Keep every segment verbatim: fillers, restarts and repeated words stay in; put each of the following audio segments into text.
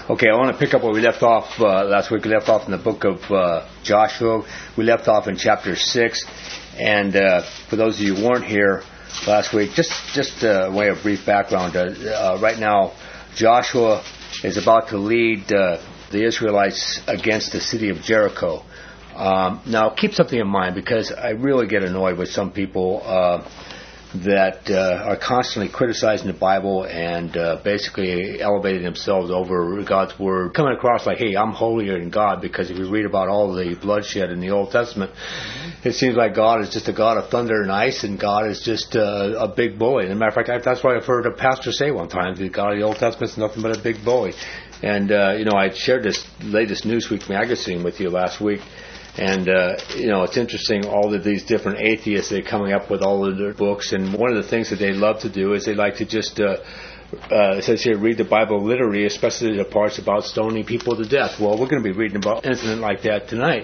Okay, I want to pick up where we left off uh, last week. We left off in the book of uh, Joshua. We left off in chapter six. And uh, for those of you who weren't here last week, just just a way of brief background. Uh, uh, right now, Joshua is about to lead uh, the Israelites against the city of Jericho. Um, now, keep something in mind, because I really get annoyed with some people uh, that uh, are constantly criticizing the Bible and uh, basically elevating themselves over God's Word, coming across like, hey, I'm holier than God, because if you read about all the bloodshed in the Old Testament, it seems like God is just a God of thunder and ice, and God is just uh, a big bully. As a matter of fact, I, that's what I've heard a pastor say one time, the God of the Old Testament is nothing but a big bully. And, uh, you know, I shared this latest Newsweek magazine with you last week. And, uh, you know, it's interesting, all of these different atheists, they're coming up with all of their books. And one of the things that they love to do is they like to just, uh, uh, it says here, read the Bible literally, especially the parts about stoning people to death. Well, we're going to be reading about an incident like that tonight.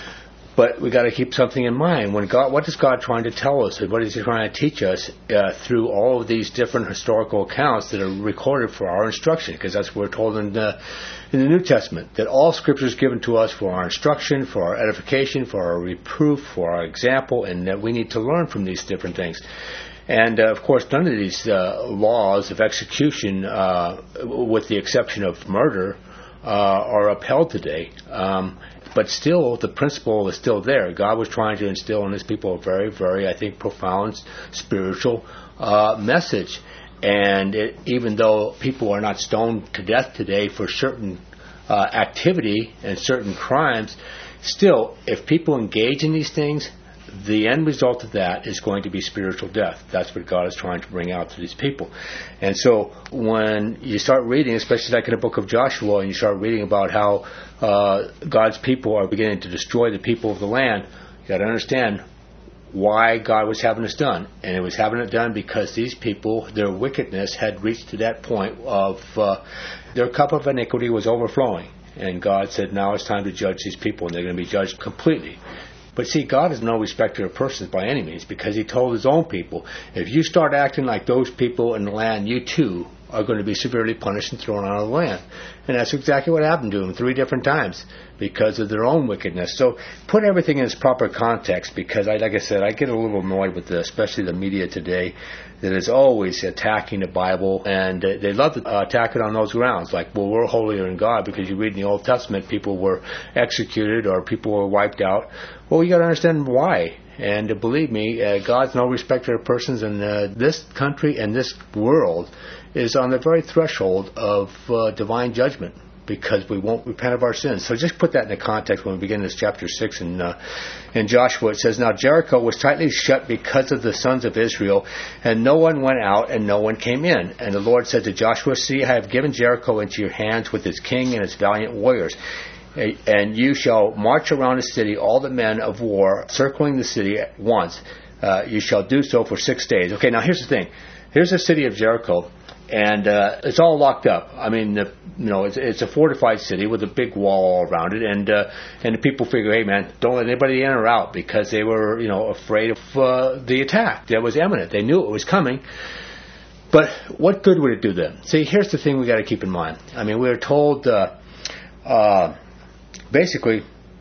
But we got to keep something in mind. When God, what is God trying to tell us? And what is He trying to teach us uh, through all of these different historical accounts that are recorded for our instruction? Because that's what we're told in the, in the New Testament, that all Scripture is given to us for our instruction, for our edification, for our reproof, for our example, and that we need to learn from these different things. And, uh, of course, none of these uh, laws of execution, uh, with the exception of murder, uh, are upheld today. Um, But still, the principle is still there. God was trying to instill in His people a very, very, I think, profound spiritual uh, message. And it, even though people are not stoned to death today for certain uh, activity and certain crimes, still, if people engage in these things, the end result of that is going to be spiritual death. That's what God is trying to bring out to these people. And so when you start reading, especially like in the book of Joshua, and you start reading about how uh, God's people are beginning to destroy the people of the land, you got to understand why God was having this done. And it was having it done because these people, their wickedness had reached to that point of uh, their cup of iniquity was overflowing. And God said, now it's time to judge these people, and they're going to be judged completely. But see, God is no respecter of persons by any means, because He told His own people, if you start acting like those people in the land, you too are going to be severely punished and thrown out of the land. And that's exactly what happened to them three different times because of their own wickedness. So put everything in its proper context, because, I, like I said, I get a little annoyed with the, especially the media today, that is always attacking the Bible, and uh, they love to uh, attack it on those grounds, like, well, we're holier than God because you read in the Old Testament people were executed or people were wiped out. Well, you got to understand why. And uh, believe me, uh, God's no respecter of persons, and uh, this country and this world is on the very threshold of uh, divine judgment, because we won't repent of our sins. So just put that in the context when we begin this chapter six in, uh, in Joshua. It says, now Jericho was tightly shut because of the sons of Israel, and no one went out and no one came in. And the Lord said to Joshua, see, I have given Jericho into your hands with its king and its valiant warriors. And you shall march around the city, all the men of war, circling the city at once. Uh, you shall do so for six days. Okay, now here's the thing. Here's the city of Jericho. And uh, it's all locked up. I mean, the, you know, it's, it's a fortified city with a big wall all around it, and uh, and the people figure, hey man, don't let anybody in or out, because they were, you know, afraid of uh, the attack that was imminent. They knew it was coming. But what good would it do them? See, here's the thing we got to keep in mind. I mean, we were told, uh, uh, basically,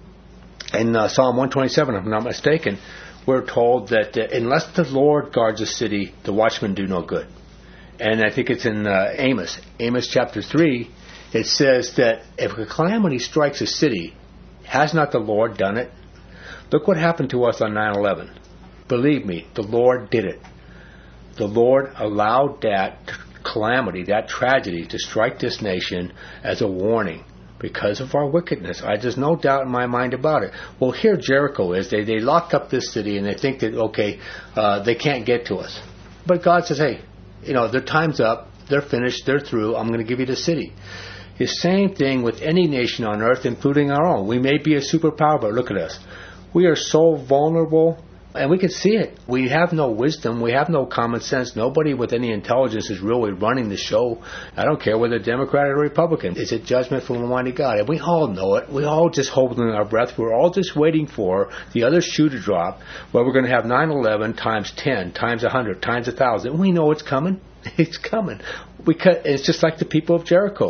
in uh, Psalm one twenty-seven, if I'm not mistaken, we're told that uh, unless the Lord guards a city, the watchmen do no good. And I think it's in uh, Amos, Amos chapter three, it says that if a calamity strikes a city, has not the Lord done it? Look what happened to us on nine eleven. Believe me, the Lord did it. The Lord allowed that calamity, that tragedy, to strike this nation as a warning because of our wickedness. I, there's no doubt in my mind about it. Well, here Jericho is. They, they locked up this city, and they think that, okay, uh, they can't get to us. But God says, hey, you know, their time's up, they're finished, they're through, I'm going to give you the city. The same thing with any nation on earth, including our own. We may be a superpower, but look at us. We are so vulnerable, and we can see it. We have no wisdom, we have no common sense. Nobody with any intelligence is really running the show. I don't care whether Democrat or Republican. It's a judgment from Almighty God, and we all know it. We're all just holding our breath. We're all just waiting for the other shoe to drop, where we're going to have nine eleven times ten, times one hundred, times one thousand. We know it's coming. It's coming. We cut, it's just like the people of Jericho.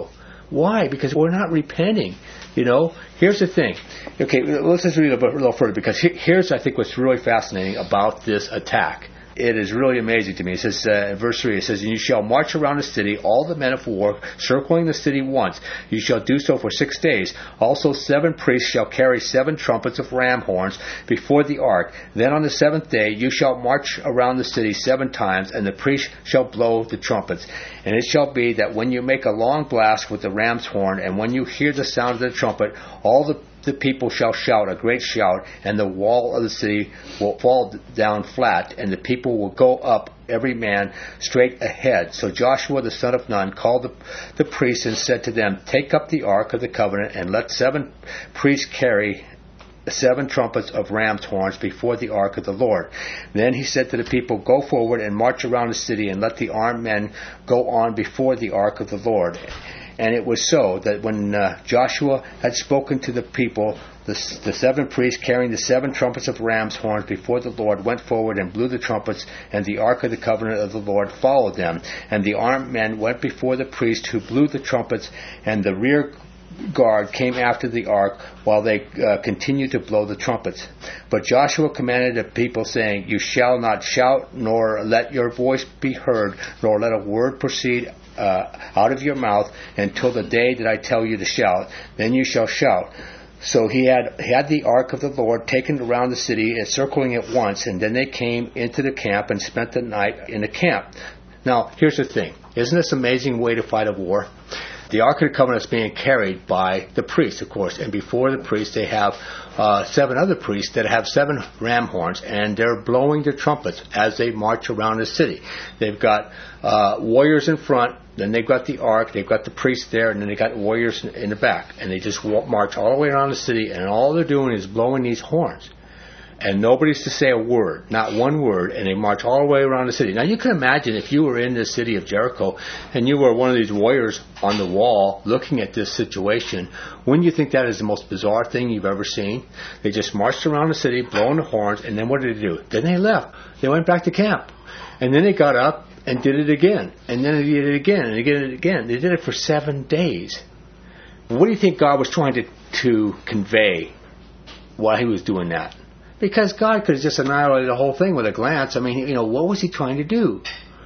Why? Because we're not repenting. You know, here's the thing. Okay, let's just read a, bit, a little further, because here's, I think, what's really fascinating about this attack. It is really amazing to me. It says, uh, in verse three, it says, "And you shall march around the city, all the men of war, circling the city once. You shall do so for six days. Also seven priests shall carry seven trumpets of ram horns before the ark. Then on the seventh day you shall march around the city seven times, and the priests shall blow the trumpets. And it shall be that when you make a long blast with the ram's horn, and when you hear the sound of the trumpet, all the the people shall shout a great shout, and the wall of the city will fall down flat, and the people will go up every man straight ahead." So Joshua the son of Nun called the, the priests and said to them, "Take up the ark of the covenant, and let seven priests carry seven trumpets of ram's horns before the ark of the Lord." Then he said to the people, "Go forward and march around the city, and let the armed men go on before the ark of the Lord." And it was so that when uh, Joshua had spoken to the people, the, the seven priests carrying the seven trumpets of ram's horns before the Lord went forward and blew the trumpets, and the ark of the covenant of the Lord followed them. And the armed men went before the priests who blew the trumpets, and the rear guard came after the ark while they uh, continued to blow the trumpets. But Joshua commanded the people, saying, "You shall not shout, nor let your voice be heard, nor let a word proceed uh, out of your mouth until the day that I tell you to shout. Then you shall shout." So he had had the ark of the Lord taken around the city, encircling it once, and then they came into the camp and spent the night in the camp. Now, here's the thing. Isn't this an amazing way to fight a war? The Ark of the Covenant is being carried by the priests, of course, and before the priests they have uh, seven other priests that have seven ram horns, and they're blowing their trumpets as they march around the city. They've got uh, warriors in front, then they've got the Ark, they've got the priests there, and then they've got warriors in, in the back, and they just walk, march all the way around the city, and all they're doing is blowing these horns. And nobody's to say a word, not one word, and they march all the way around the city. Now you can imagine if you were in the city of Jericho and you were one of these warriors on the wall looking at this situation, wouldn't you think that is the most bizarre thing you've ever seen? They just marched around the city, blowing the horns, and then what did they do? Then they left. They went back to camp. And then they got up and did it again. And then they did it again, and they did it again. They did it for seven days. What do you think God was trying to, to convey while he was doing that? Because God could have just annihilated the whole thing with a glance. I mean, you know, what was he trying to do?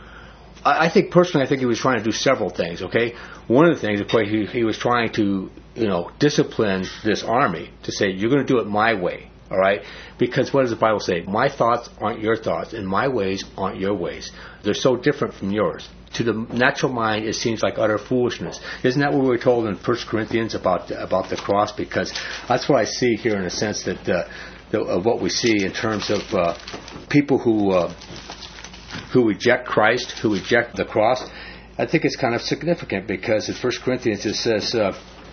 I, I think, personally, I think he was trying to do several things, okay? One of the things, of course, he, he was trying to, you know, discipline this army to say, you're going to do it my way, all right? Because what does the Bible say? My thoughts aren't your thoughts, and my ways aren't your ways. They're so different from yours. To the natural mind, it seems like utter foolishness. Isn't that what we were told in First Corinthians about, about the cross? Because that's what I see here in a sense that... Uh, of what we see in terms of uh, people who uh, who reject Christ, who reject the cross. I think it's kind of significant because in First Corinthians it says, uh,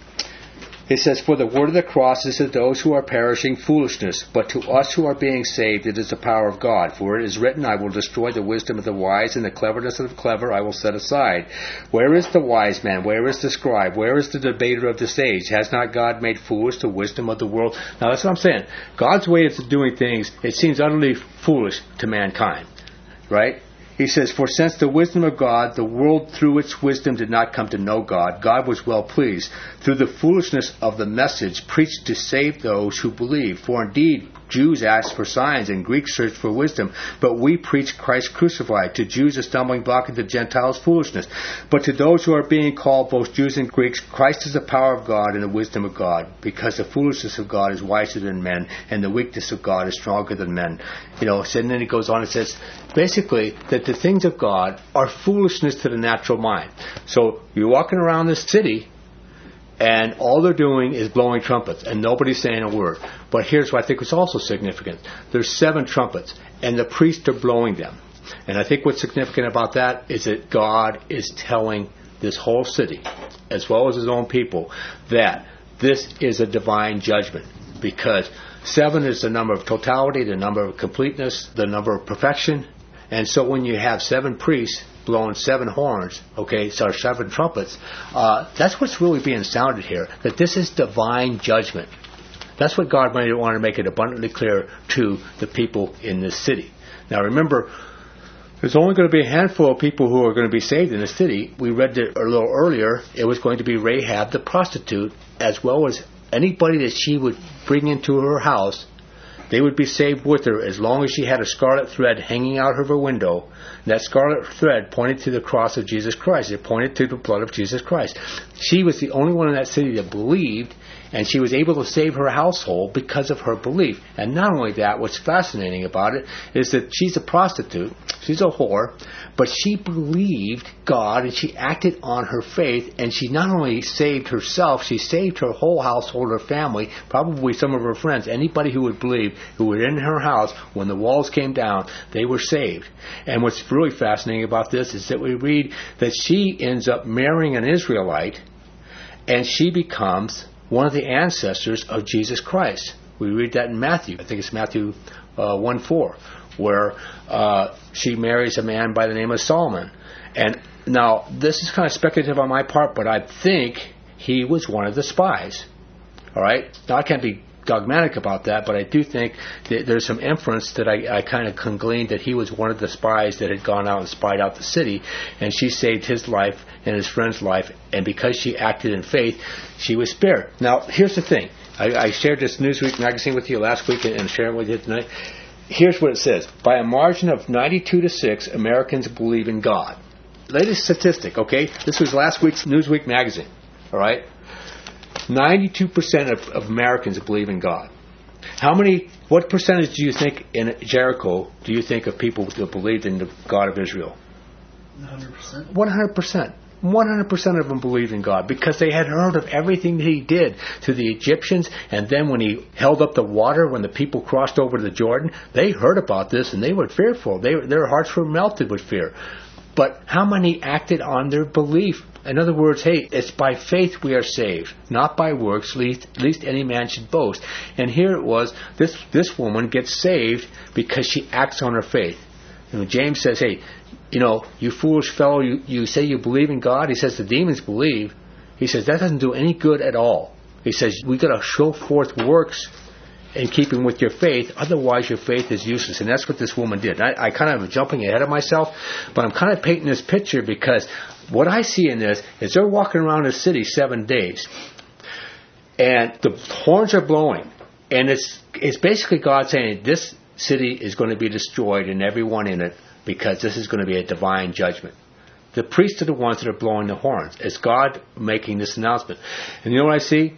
it says, "For the word of the cross is to those who are perishing foolishness, but to us who are being saved it is the power of God. For it is written, I will destroy the wisdom of the wise, and the cleverness of the clever I will set aside. Where is the wise man? Where is the scribe? Where is the debater of this age? Has not God made foolish the wisdom of the world?" Now that's what I'm saying. God's way of doing things, it seems utterly foolish to mankind. Right? He says, "For since the wisdom of God, the world through its wisdom did not come to know God, God was well pleased through the foolishness of the message preached to save those who believe. For indeed, Jews ask for signs and Greeks search for wisdom, but we preach Christ crucified, to Jews a stumbling block and to Gentiles foolishness. But to those who are being called, both Jews and Greeks, Christ is the power of God and the wisdom of God, because the foolishness of God is wiser than men, and the weakness of God is stronger than men." You know, and then it goes on and says, basically, that the things of God are foolishness to the natural mind. So you're walking around this city, and all they're doing is blowing trumpets, and nobody's saying a word. But here's what I think is also significant. There's seven trumpets, and the priests are blowing them. And I think what's significant about that is that God is telling this whole city, as well as his own people, that this is a divine judgment. Because seven is the number of totality, the number of completeness, the number of perfection. And so when you have seven priests blowing seven horns, okay, so seven trumpets, uh, that's what's really being sounded here, that this is divine judgment. That's what God might want to make it abundantly clear to the people in this city. Now remember, There's only going to be a handful of people who are going to be saved in the city. We read it a little earlier. It was going to be Rahab the prostitute, as well as anybody that she would bring into her house. They would be saved with her as long as she had a scarlet thread hanging out of her window. And that scarlet thread pointed to the cross of Jesus Christ. It pointed to the blood of Jesus Christ. She was the only one in that city that believed, and she was able to save her household because of her belief. And not only that, what's fascinating about it is that she's a prostitute, she's a whore, but she believed God and she acted on her faith, and she not only saved herself, she saved her whole household, her family, probably some of her friends, anybody who would believe, who were in her house when the walls came down, they were saved. And what's really fascinating about this is that we read that she ends up marrying an Israelite, and she becomes one of the ancestors of Jesus Christ. We read that in Matthew. I think it's Matthew uh, one four, where uh, she marries a man by the name of Solomon. And now, this is kind of speculative on my part, but I think he was one of the spies. All right? Now, I can't be dogmatic about that, but I do think that there's some inference that I, I kind of can glean that he was one of the spies that had gone out and spied out the city, and she saved his life and his friend's life, and because she acted in faith, she was spared. Now, here's the thing. I, I shared this Newsweek magazine with you last week and, and sharing it with you tonight. Here's what it says. By a margin of ninety-two to six, Americans believe in God. Latest statistic, okay? This was last week's Newsweek magazine, all right? ninety-two percent of, of Americans believe in God. How many, what percentage do you think in Jericho do you think of people that believed in the God of Israel? one hundred percent. one hundred percent. one hundred percent of them believed in God because they had heard of everything that he did to the Egyptians, and then when he held up the water when the people crossed over the Jordan, they heard about this and they were fearful. They, their hearts were melted with fear. But how many acted on their belief? In other words, hey, it's by faith we are saved, not by works, lest, lest any man should boast. And here it was, this this woman gets saved because she acts on her faith. And James says, hey, you know, you foolish fellow, you, you say you believe in God. He says the demons believe. He says that doesn't do any good at all. He says we got to show forth works in keeping with your faith, otherwise your faith is useless. And that's what this woman did. And I, I kind of am jumping ahead of myself, but I'm kind of painting this picture because what I see in this is they're walking around the city seven days, and the horns are blowing, and it's it's basically God saying this city is going to be destroyed and everyone in it because this is going to be a divine judgment. The priests are the ones that are blowing the horns. It's God making this announcement. And you know what I see?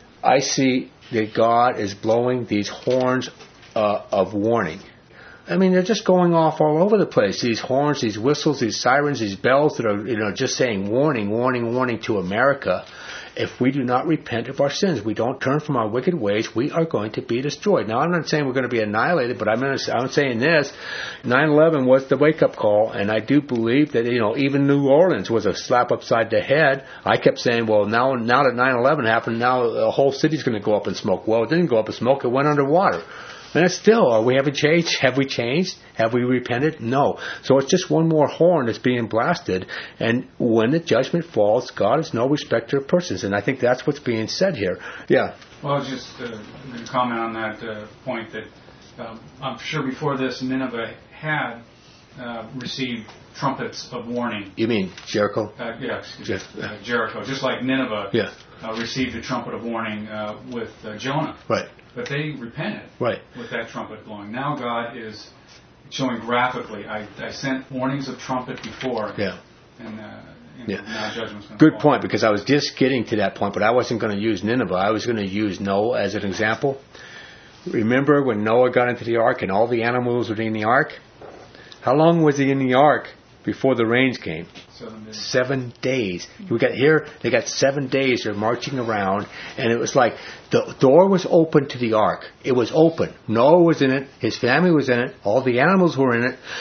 I see that God is blowing these horns uh, of warning. I mean, they're just going off all over the place. These horns, these whistles, these sirens, these bells that are, you know, just saying warning, warning, warning to America. If we do not repent of our sins, we don't turn from our wicked ways, we are going to be destroyed. Now, I'm not saying we're going to be annihilated, but I'm, gonna, I'm saying this. nine eleven was the wake-up call, and I do believe that, you know, even New Orleans was a slap upside the head. I kept saying, well, now, now that nine eleven happened, now the whole city's going to go up in smoke. Well, it didn't go up in smoke. It went underwater. And it's still, we haven't changed. Have we changed? Have we repented? No. So it's just one more horn that's being blasted. And when the judgment falls, God is no respecter of persons. And I think that's what's being said here. Yeah. Well, just uh, to comment on that uh, point that um, I'm sure before this, Nineveh had uh, received trumpets of warning. You mean Jericho? Uh, yeah, excuse me. Jeff, yeah. Uh, Jericho. Just like Nineveh yeah. uh, received a trumpet of warning uh, with uh, Jonah. Right. But they repented right. with that trumpet blowing. Now God is showing graphically, I, I sent warnings of trumpet before, yeah. and, uh, and yeah. now judgment's going to Good fall. point, because I was just getting to that point, but I wasn't going to use Nineveh. I was going to use Noah as an example. Remember when Noah got into the ark and all the animals were in the ark? How long was he in the ark before the rains came? Seven days. Seven days. We got here, they got seven days, they're marching around, and it was like the door was open to the ark. It was open. Noah was in it, his family was in it, all the animals were in it,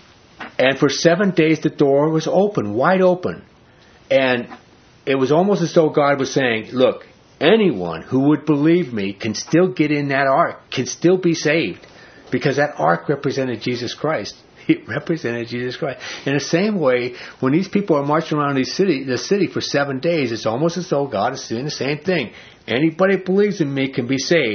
and for seven days the door was open, wide open. And it was almost as though God was saying, look, anyone who would believe me can still get in that ark, can still be saved, because that ark represented Jesus Christ. It represented Jesus Christ. In the same way, when these people are marching around the city, the city for seven days, it's almost as though God is doing the same thing. Anybody who believes in me can be saved.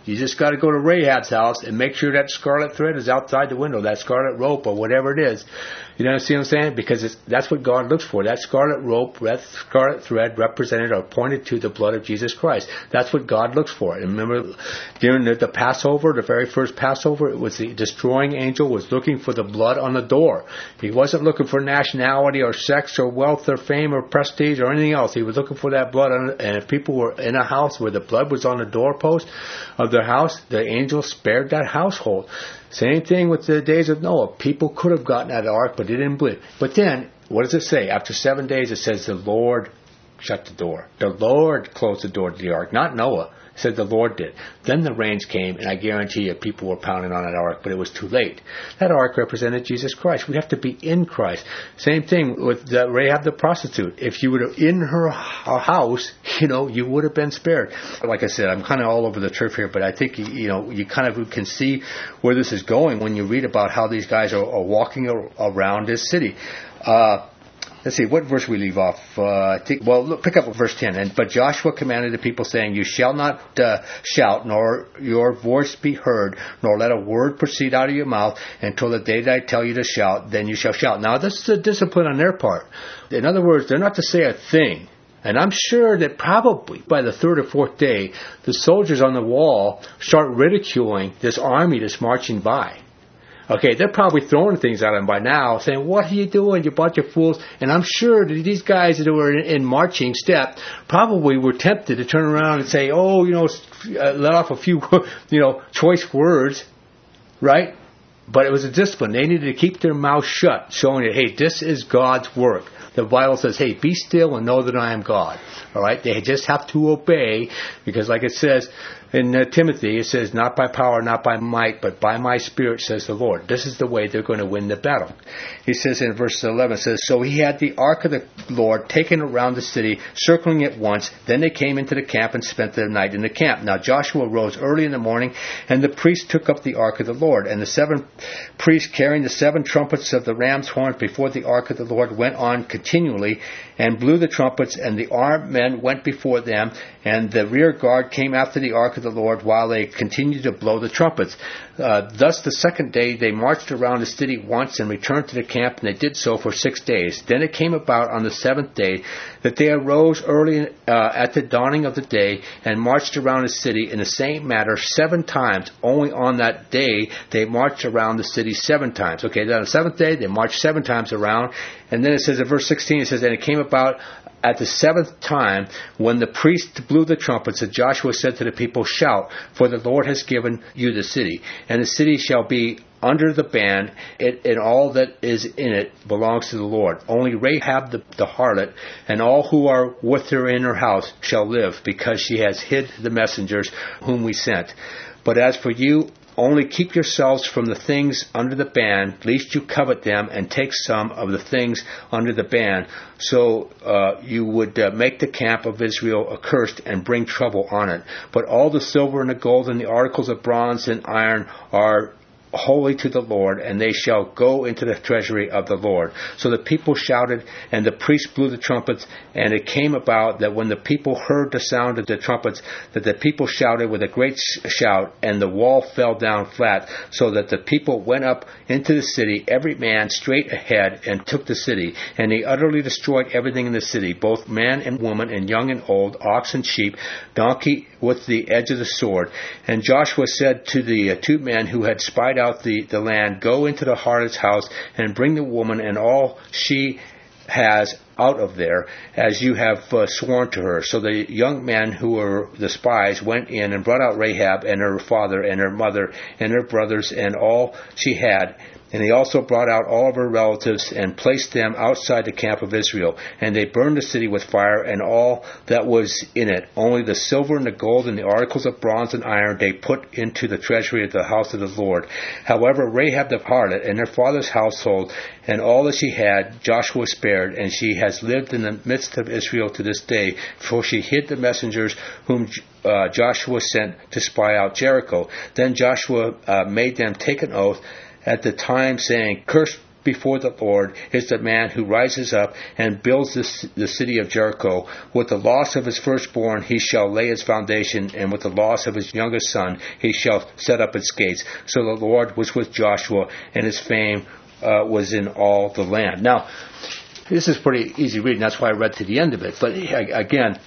You just got to go to Rahab's house and make sure that scarlet thread is outside the window, that scarlet rope or whatever it is. You know what I'm saying? Because it's, that's what God looks for. That scarlet rope, that scarlet thread represented or pointed to the blood of Jesus Christ. That's what God looks for. And remember, during the, the Passover, the very first Passover, it was the destroying angel was looking for the blood on the door. He wasn't looking for nationality or sex or wealth or fame or prestige or anything else. He was looking for that blood. On, and if people were in a house where the blood was on the doorpost of their house, the angel spared that household. Same thing with the days of Noah. People could have gotten out of the ark, but they didn't believe. But then, what does it say? After seven days, it says the Lord shut the door. The Lord closed the door to the ark, not Noah. It said the Lord did. Then the rains came, and I guarantee you people were pounding on that ark, but it was too late. That ark represented Jesus Christ. We have to be in Christ. Same thing with the Rahab the prostitute. If you were in her house, you know, you would have been spared. Like I said, I'm kind of all over the turf here, but I think, you know, you kind of can see where this is going when you read about how these guys are, are walking around this city. Uh, Let's see, what verse we leave off? Uh, I think, well, look, pick up verse ten. And But Joshua commanded the people, saying, You shall not uh, shout, nor your voice be heard, nor let a word proceed out of your mouth, until the day that I tell you to shout, then you shall shout. Now, this is a discipline on their part. In other words, they're not to say a thing. And I'm sure that probably by the third or fourth day, the soldiers on the wall start ridiculing this army that's marching by. Okay, they're probably throwing things at him by now, saying, what are you doing, you bunch of fools? And I'm sure that these guys that were in, in marching step probably were tempted to turn around and say, oh, you know, uh, let off a few, you know, choice words, right? But it was a discipline. They needed to keep their mouth shut, showing that, hey, this is God's work. The Bible says, hey, be still and know that I am God. All right? They just have to obey, because like it says in uh, Timothy, it says, not by power, not by might, but by my Spirit, says the Lord. This is the way they're going to win the battle. He says in verse eleven, it says, So he had the ark of the Lord taken around the city, circling it once. Then they came into the camp and spent the night in the camp. Now Joshua rose early in the morning, and the priests took up the ark of the Lord. And the seven priests carrying the seven trumpets of the ram's horns before the ark of the Lord went on continually and blew the trumpets, and the armed men went before them, and the rear guard came after the ark of the Lord while they continued to blow the trumpets. Uh, thus the second day they marched around the city once and returned to the camp, and they did so for six days. Then it came about on the seventh day that they arose early uh, at the dawning of the day and marched around the city in the same manner seven times. Only on that day they marched around the city seven times. Okay, then on the seventh day they marched seven times around. And then it says in verse sixteen, it says, And it came about at the seventh time, when the priest blew the trumpets, that Joshua said to the people, Shout, for the Lord has given you the city. And the city shall be under the ban, it, and all that is in it belongs to the Lord. Only Rahab the, the harlot, and all who are with her in her house, shall live, because she has hid the messengers whom we sent. But as for you, only keep yourselves from the things under the ban, lest you covet them and take some of the things under the ban, so uh, you would uh, make the camp of Israel accursed and bring trouble on it. But all the silver and the gold and the articles of bronze and iron are holy to the Lord, and they shall go into the treasury of the Lord. So the people shouted, and the priests blew the trumpets, and it came about that when the people heard the sound of the trumpets, that the people shouted with a great shout, and the wall fell down flat, so that the people went up into the city, every man straight ahead, and took the city. And they utterly destroyed everything in the city, both man and woman, and young and old, ox and sheep, donkey with the edge of the sword. And Joshua said to the uh, two men who had spied out the, the land, Go into the harlot's house and bring the woman and all she has out of there, as you have uh, sworn to her. So the young men who were the spies went in and brought out Rahab and her father and her mother and her brothers and all she had. And they also brought out all of her relatives and placed them outside the camp of Israel. And they burned the city with fire and all that was in it. Only the silver and the gold and the articles of bronze and iron they put into the treasury of the house of the Lord. However, Rahab the harlot and her father's household and all that she had, Joshua spared, and she has lived in the midst of Israel to this day, for she hid the messengers whom uh, Joshua sent to spy out Jericho. Then Joshua uh, made them take an oath at the time, saying, Cursed before the Lord is the man who rises up and builds this, the city of Jericho. With the loss of his firstborn he shall lay its foundation, and with the loss of his youngest son he shall set up its gates. So the Lord was with Joshua, and his fame uh, was in all the land. Now, this is pretty easy reading. That's why I read to the end of it. But again,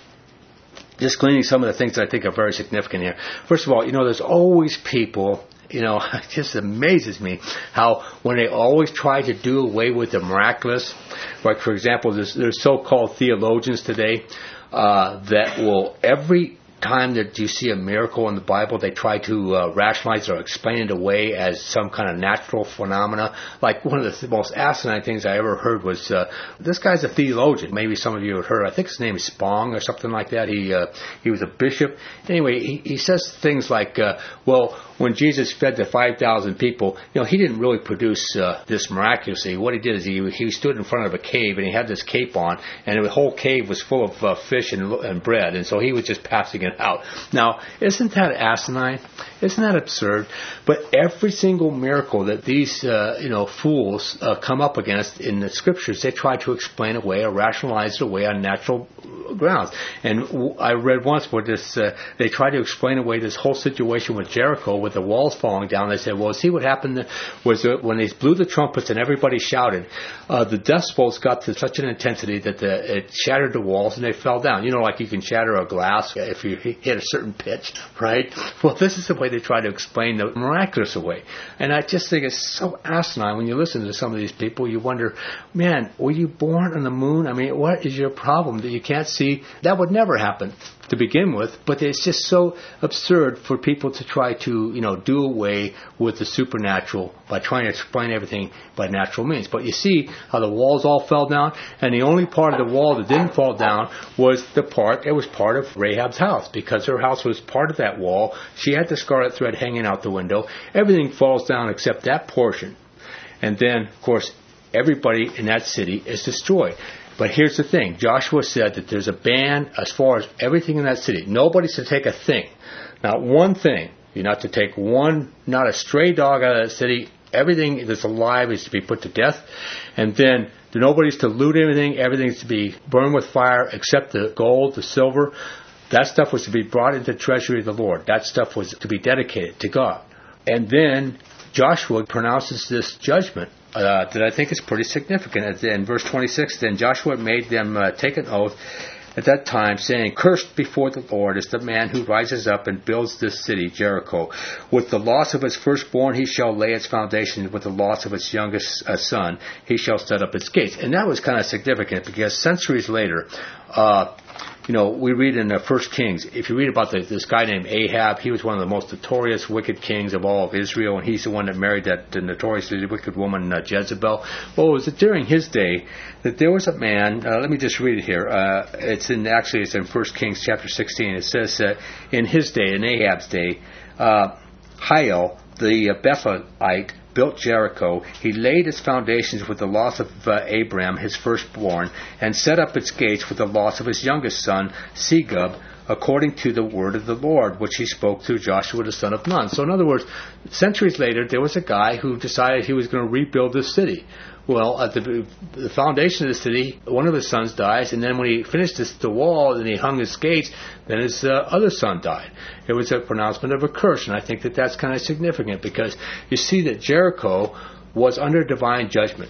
just gleaning some of the things that I think are very significant here. First of all, you know, there's always people, you know, it just amazes me how when they always try to do away with the miraculous, like, for example, there's, there's so-called theologians today uh, that will, every time that you see a miracle in the Bible, they try to uh, rationalize or explain it away as some kind of natural phenomena. Like one of the th- most asinine things I ever heard was, uh, this guy's a theologian. Maybe some of you have heard. I think his name is Spong or something like that. He uh, he was a bishop. Anyway, he, he says things like, uh, well, when Jesus fed the five thousand people, you know, he didn't really produce uh, this miraculously. What he did is he he stood in front of a cave, and he had this cape on, and the whole cave was full of uh, fish and, and bread, and so he was just passing it out. Now, isn't that asinine? Isn't that absurd? But every single miracle that these, uh, you know, fools uh, come up against in the scriptures, they try to explain away or rationalize it away on natural grounds. And w- I read once where this, uh, they tried to explain away this whole situation with Jericho, with the walls falling down. They said, well, see what happened was that when they blew the trumpets and everybody shouted, uh, the decibels got to such an intensity that the, it shattered the walls and they fell down. You know, like you can shatter a glass if you hit a certain pitch, right? Well, this is the way they try to explain the miraculous away. And I just think it's so asinine when you listen to some of these people. You wonder, man, were you born on the moon? I mean, what is your problem that you can't see? That would never happen to begin with, but it's just so absurd for people to try to, you know, do away with the supernatural by trying to explain everything by natural means. But you see how the walls all fell down, and the only part of the wall that didn't fall down was the part that was part of Rahab's house, because her house was part of that wall. She had the scarlet thread hanging out the window. Everything falls down except that portion. And then, of course, everybody in that city is destroyed. But here's the thing. Joshua said that there's a ban as far as everything in that city. Nobody's to take a thing. Not one thing. You're not to take one, not a stray dog out of that city. Everything that's alive is to be put to death. And then nobody's to loot anything. Everything's to be burned with fire except the gold, the silver. That stuff was to be brought into the treasury of the Lord. That stuff was to be dedicated to God. And then Joshua pronounces this judgment Uh, that I think is pretty significant. In verse twenty-six, then Joshua made them uh, take an oath at that time, saying, cursed before the Lord is the man who rises up and builds this city, Jericho. With the loss of his firstborn he shall lay its foundation. With the loss of its youngest uh, son he shall set up its gates. And that was kind of significant because centuries later, uh, you know, we read in the First Kings, if you read about the, this guy named Ahab, he was one of the most notorious wicked kings of all of Israel, and he's the one that married that uh, notoriously wicked woman, uh, Jezebel. Well, it was during his day that there was a man, uh, let me just read it here, uh, it's in, actually it's in First Kings chapter sixteen, it says, uh, in his day, in Ahab's day, uh, Hiel, the uh, Bethelite, built Jericho. He laid its foundations with the loss of uh, Abram, his firstborn, and set up its gates with the loss of his youngest son, Segub, according to the word of the Lord, which he spoke through Joshua the son of Nun. So in other words, centuries later, there was a guy who decided he was going to rebuild this city. Well, at the, the foundation of the city, one of his sons dies, and then when he finished this, the wall and he hung his gates, then his uh, other son died. It was a pronouncement of a curse, and I think that that's kind of significant because you see that Jericho was under divine judgment.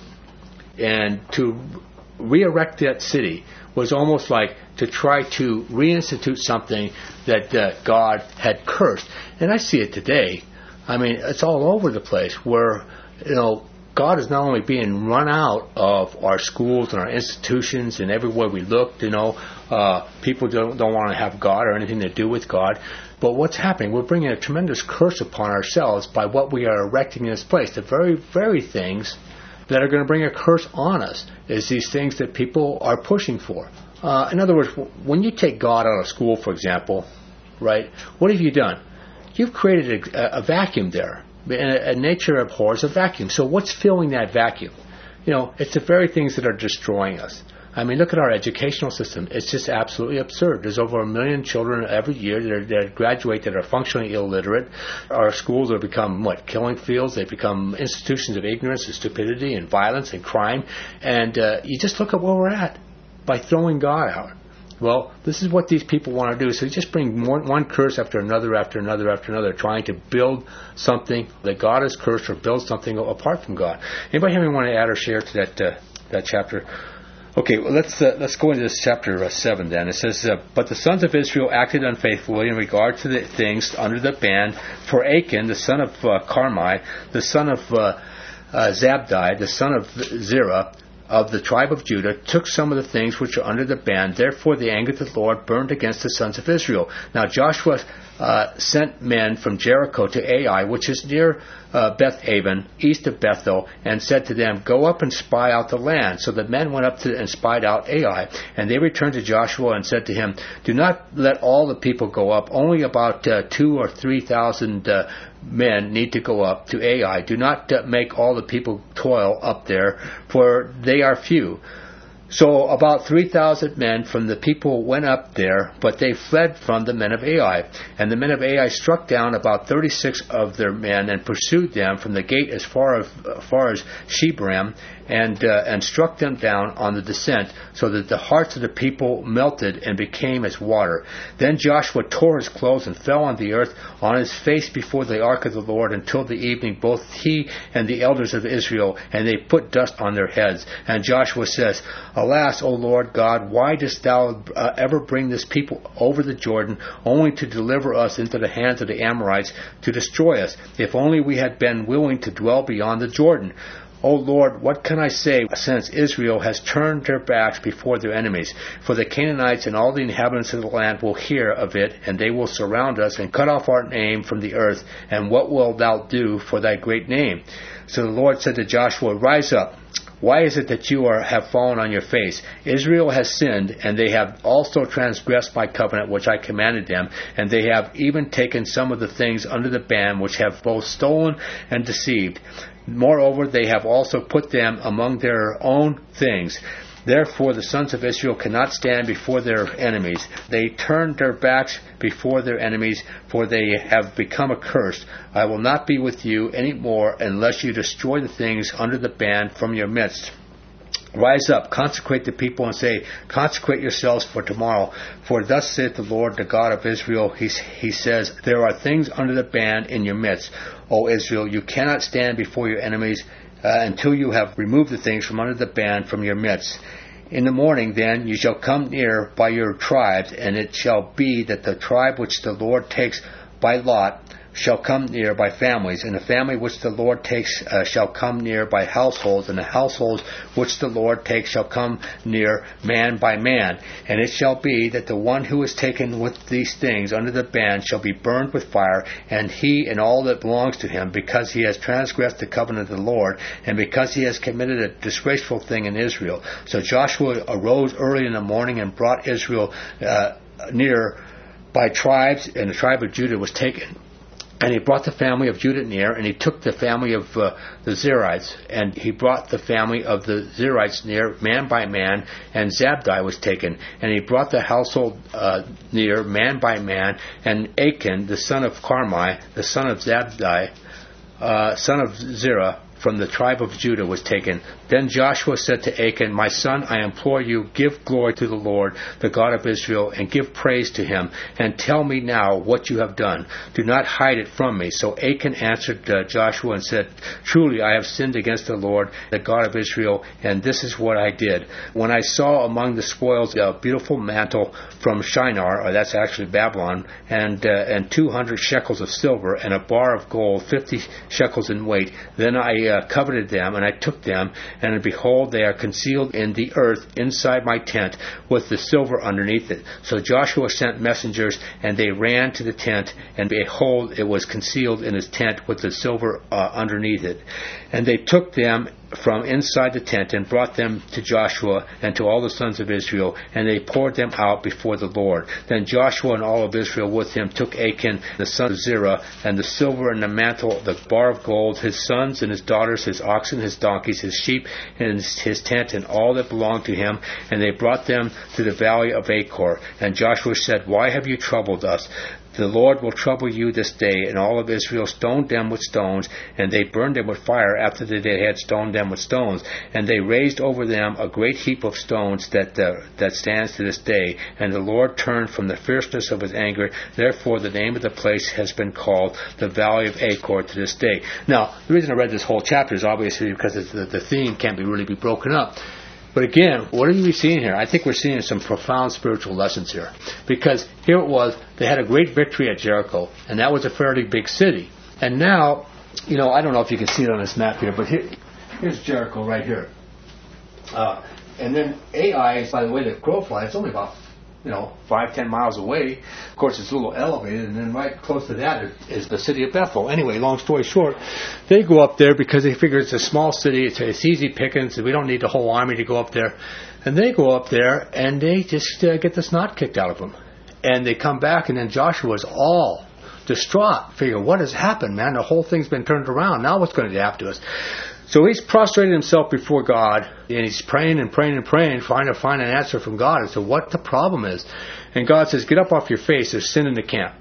And to re-erect that city was almost like to try to reinstitute something that uh, God had cursed. And I see it today. I mean, it's all over the place where, you know, God is not only being run out of our schools and our institutions and everywhere we look, you know, uh, people don't, don't want to have God or anything to do with God. But what's happening? We're bringing a tremendous curse upon ourselves by what we are erecting in this place. The very, very things that are going to bring a curse on us is these things that people are pushing for. Uh, in other words, when you take God out of school, for example, right, what have you done? You've created a, a vacuum there. And nature abhors a vacuum. So what's filling that vacuum? You know, it's the very things that are destroying us. I mean, look at our educational system. It's just absolutely absurd. There's over a million children every year that, are, that graduate that are functionally illiterate. Our schools have become, what, killing fields. They've become institutions of ignorance and stupidity and violence and crime. And uh, you just look at where we're at by throwing God out. Well, this is what these people want to do. So they just bring more, one curse after another, after another, after another, trying to build something that God has cursed or build something apart from God. Anybody have anything want to add or share to that uh, that chapter? Okay, well, let's uh, let's go into this chapter uh, seven then. It says, uh, but the sons of Israel acted unfaithfully in regard to the things under the ban. For Achan, the son of uh, Carmi, the son of uh, uh, Zabdi, the son of Zerah, of the tribe of Judah, took some of the things which are under the ban. Therefore the anger of the Lord burned against the sons of Israel. Now Joshua uh, sent men from Jericho to Ai, which is near uh, Beth-aven, east of Bethel, and said to them, go up and spy out the land. So the men went up to and spied out Ai. And they returned to Joshua and said to him, do not let all the people go up. Only about uh, two or three thousand uh, men need to go up to Ai. Do not uh, make all the people toil up there, for they are few. So about three thousand men from the people went up there, but they fled from the men of Ai. And the men of Ai struck down about thirty-six of their men and pursued them from the gate as far as, uh, far as Shebarim, and uh, and struck them down on the descent, so that the hearts of the people melted and became as water. Then Joshua tore his clothes and fell on the earth on his face before the ark of the Lord until the evening, both he and the elders of Israel, and they put dust on their heads. And Joshua says, alas, O Lord God, why dost thou uh, ever bring this people over the Jordan, only to deliver us into the hands of the Amorites to destroy us? If only we had been willing to dwell beyond the Jordan. O Lord, what can I say, since Israel has turned their backs before their enemies? For the Canaanites and all the inhabitants of the land will hear of it, and they will surround us and cut off our name from the earth. And what wilt thou do for thy great name? So the Lord said to Joshua, rise up. Why is it that you are, have fallen on your face? Israel has sinned, and they have also transgressed my covenant which I commanded them, and they have even taken some of the things under the ban, which have both stolen and deceived. Moreover, they have also put them among their own things. Therefore the sons of Israel cannot stand before their enemies. They turned their backs before their enemies, for they have become accursed. I will not be with you any more unless you destroy the things under the ban from your midst. Rise up, consecrate the people, and say, consecrate yourselves for tomorrow. For thus saith the Lord, the God of Israel, he, he says, there are things under the ban in your midst. O Israel, you cannot stand before your enemies uh, until you have removed the things from under the ban from your midst. In the morning, then, you shall come near by your tribes, and it shall be that the tribe which the Lord takes by lot shall come near by families, and the family which the Lord takes uh, shall come near by households, and the households which the Lord takes shall come near man by man. And it shall be that the one who is taken with these things under the ban shall be burned with fire, and he and all that belongs to him, because he has transgressed the covenant of the Lord, and because he has committed a disgraceful thing in Israel. So Joshua arose early in the morning and brought Israel uh, near by tribes, and the tribe of Judah was taken. And he brought the family of Judah near, and he took the family of uh, the Zerites, and he brought the family of the Zerites near, man by man, and Zabdi was taken. And he brought the household uh, near, man by man, and Achan, the son of Carmi, the son of Zabdi, uh, son of Zerah, from the tribe of Judah was taken. Then Joshua said to Achan, my son, I implore you, give glory to the Lord, the God of Israel, and give praise to him, and tell me now what you have done. Do not hide it from me. So Achan answered uh, Joshua and said, truly I have sinned against the Lord, the God of Israel, and this is what I did. When I saw among the spoils a beautiful mantle from Shinar, or that's actually Babylon, and uh, and two hundred shekels of silver, and a bar of gold, fifty shekels in weight, then I uh, coveted them, and I took them, and behold, they are concealed in the earth inside my tent, with the silver underneath it. So Joshua sent messengers, and they ran to the tent, and behold, it was concealed in his tent with the silver uh, underneath it. And they took them from inside the tent and brought them to Joshua and to all the sons of Israel, and they poured them out before the Lord. Then Joshua and all of Israel with him took Achan, the son of Zerah, and the silver and the mantle, the bar of gold, his sons and his daughters, his oxen, his donkeys, his sheep, and his tent, and all that belonged to him, and they brought them to the valley of Achor. And Joshua said, Why have you troubled us? The Lord will trouble you this day. And all of Israel stoned them with stones, and they burned them with fire after they had stoned them with stones. And they raised over them a great heap of stones that uh, that stands to this day. And the Lord turned from the fierceness of his anger. Therefore the name of the place has been called the Valley of Achor to this day. Now, the reason I read this whole chapter is obviously because it's the, the theme can't be really be broken up. But again, what are we seeing here? I think we're seeing some profound spiritual lessons here. Because here it was, they had a great victory at Jericho, and that was a fairly big city. And now, you know, I don't know if you can see it on this map here, but here, here's Jericho right here. Uh, and then Ai, by the way the crow flies, it's only about, you know, five, ten miles away. Of course, it's a little elevated, and then right close to that is, is the city of Bethel. Anyway, long story short, they go up there because they figure it's a small city, it's, it's easy pickings, and we don't need the whole army to go up there. And they go up there, and they just uh, get the snot kicked out of them. And they come back, and then Joshua's all distraught, figure, what has happened, man? The whole thing's been turned around. Now what's going to happen to us? So he's prostrated himself before God, and he's praying and praying and praying, trying to find an answer from God as to what the problem is. And God says, get up off your face, there's sin in the camp.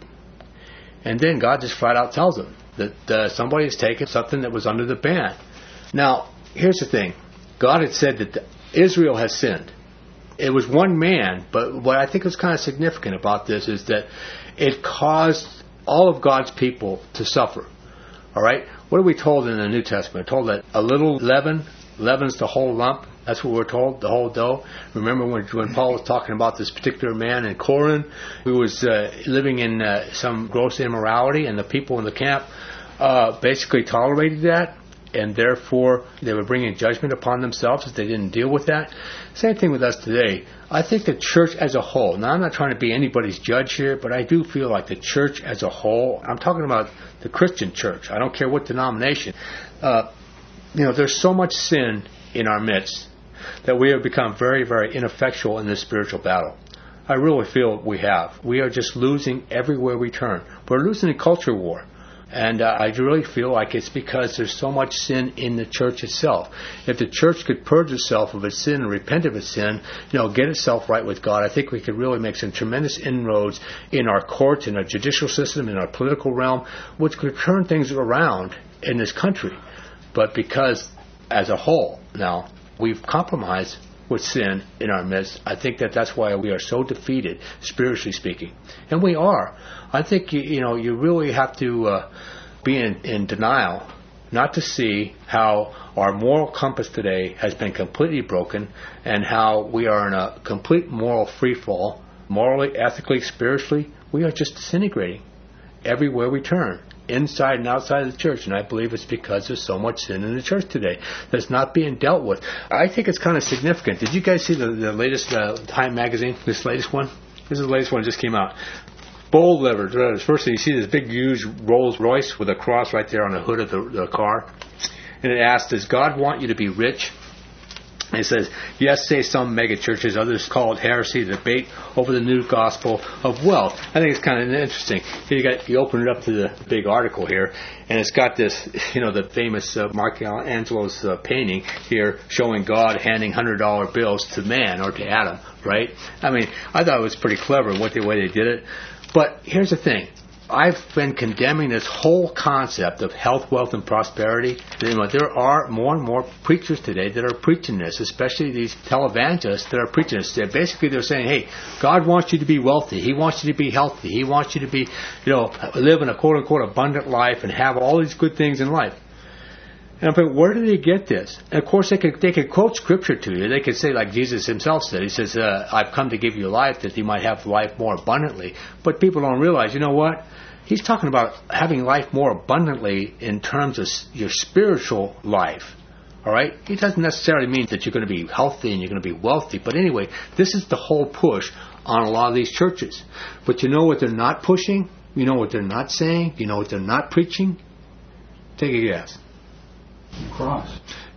And then God just flat out tells him that uh, somebody has taken something that was under the ban. Now, here's the thing. God had said that Israel has sinned. It was one man, but what I think is kind of significant about this is that it caused all of God's people to suffer. All right? What are we told in the New Testament? We're told that a little leaven leavens the whole lump. That's what we're told, the whole dough. Remember when, when Paul was talking about this particular man in Corinth who was uh, living in uh, some gross immorality, and the people in the camp uh, basically tolerated that, and therefore they were bringing judgment upon themselves if they didn't deal with that. Same thing with us today. I think the church as a whole, now I'm not trying to be anybody's judge here, but I do feel like the church as a whole, I'm talking about the Christian church, I don't care what denomination, uh, you know, there's so much sin in our midst that we have become very, very ineffectual in this spiritual battle. I really feel we have. We are just losing everywhere we turn. We're losing a culture war. And uh, I really feel like it's because there's so much sin in the church itself. If the church could purge itself of its sin and repent of its sin, you know, get itself right with God, I think we could really make some tremendous inroads in our courts, in our judicial system, in our political realm, which could turn things around in this country. But because, as a whole, now, we've compromised with sin in our midst, I think that that's why we are so defeated, spiritually speaking. And we are. I think, you, you know, you really have to uh, be in, in denial not to see how our moral compass today has been completely broken and how we are in a complete moral freefall, morally, ethically, spiritually. We are just disintegrating everywhere we turn, inside and outside of the church. And I believe it's because there's so much sin in the church today that's not being dealt with. I think it's kind of significant. Did you guys see the, the latest uh, Time magazine, this latest one? This is the latest one that just came out. Bold letters. First thing, you see this big, huge Rolls Royce with a cross right there on the hood of the, the car. And it asks, does God want you to be rich? And it says, yes, say some mega churches, others call it heresy, debate over the new gospel of wealth. I think it's kind of interesting. You got you open it up to the big article here, and it's got this, you know, the famous uh, Michelangelo's uh, painting here showing God handing one hundred dollar bills to man or to Adam, right? I mean, I thought it was pretty clever what the way they did it. But here's the thing. I've been condemning this whole concept of health, wealth, and prosperity. You know, there are more and more preachers today that are preaching this, especially these televangelists that are preaching this. They're basically, they're saying, hey, God wants you to be wealthy. He wants you to be healthy. He wants you to be, you know, live in a quote-unquote abundant life and have all these good things in life. And I'm thinking, where do they get this? And of course, they could they could quote scripture to you. They could say, like Jesus himself said, he says, uh, I've come to give you life that you might have life more abundantly. But people don't realize, you know what? He's talking about having life more abundantly in terms of your spiritual life. All right? He doesn't necessarily mean that you're going to be healthy and you're going to be wealthy. But anyway, this is the whole push on a lot of these churches. But you know what they're not pushing? You know what they're not saying? You know what they're not preaching? Take a guess. Cross.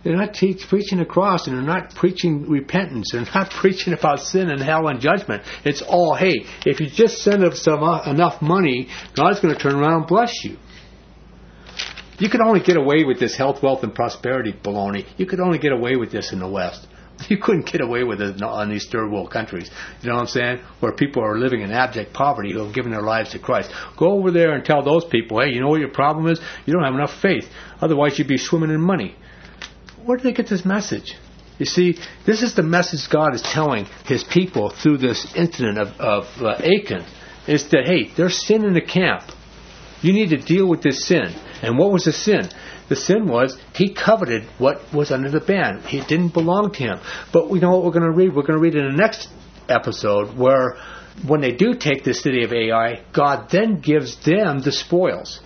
They're not teach, preaching the cross, and they're not preaching repentance. They're not preaching about sin and hell and judgment. It's all, hey, if you just send us some, uh, enough money, God's going to turn around and bless you. You could only get away with this health, wealth, and prosperity baloney. You could only get away with this in the West. You couldn't get away with it in these third world countries. You know what I'm saying? Where people are living in abject poverty who have given their lives to Christ. Go over there and tell those people, hey, you know what your problem is? You don't have enough faith. Otherwise, you'd be swimming in money. Where do they get this message? You see, this is the message God is telling His people through this incident of, of uh, Achan. Is that, hey, there's sin in the camp. You need to deal with this sin. And what was the sin? The sin was he coveted what was under the ban. It didn't belong to him. But we know what we're going to read. We're going to read in the next episode where when they do take the city of Ai, God then gives them the spoils.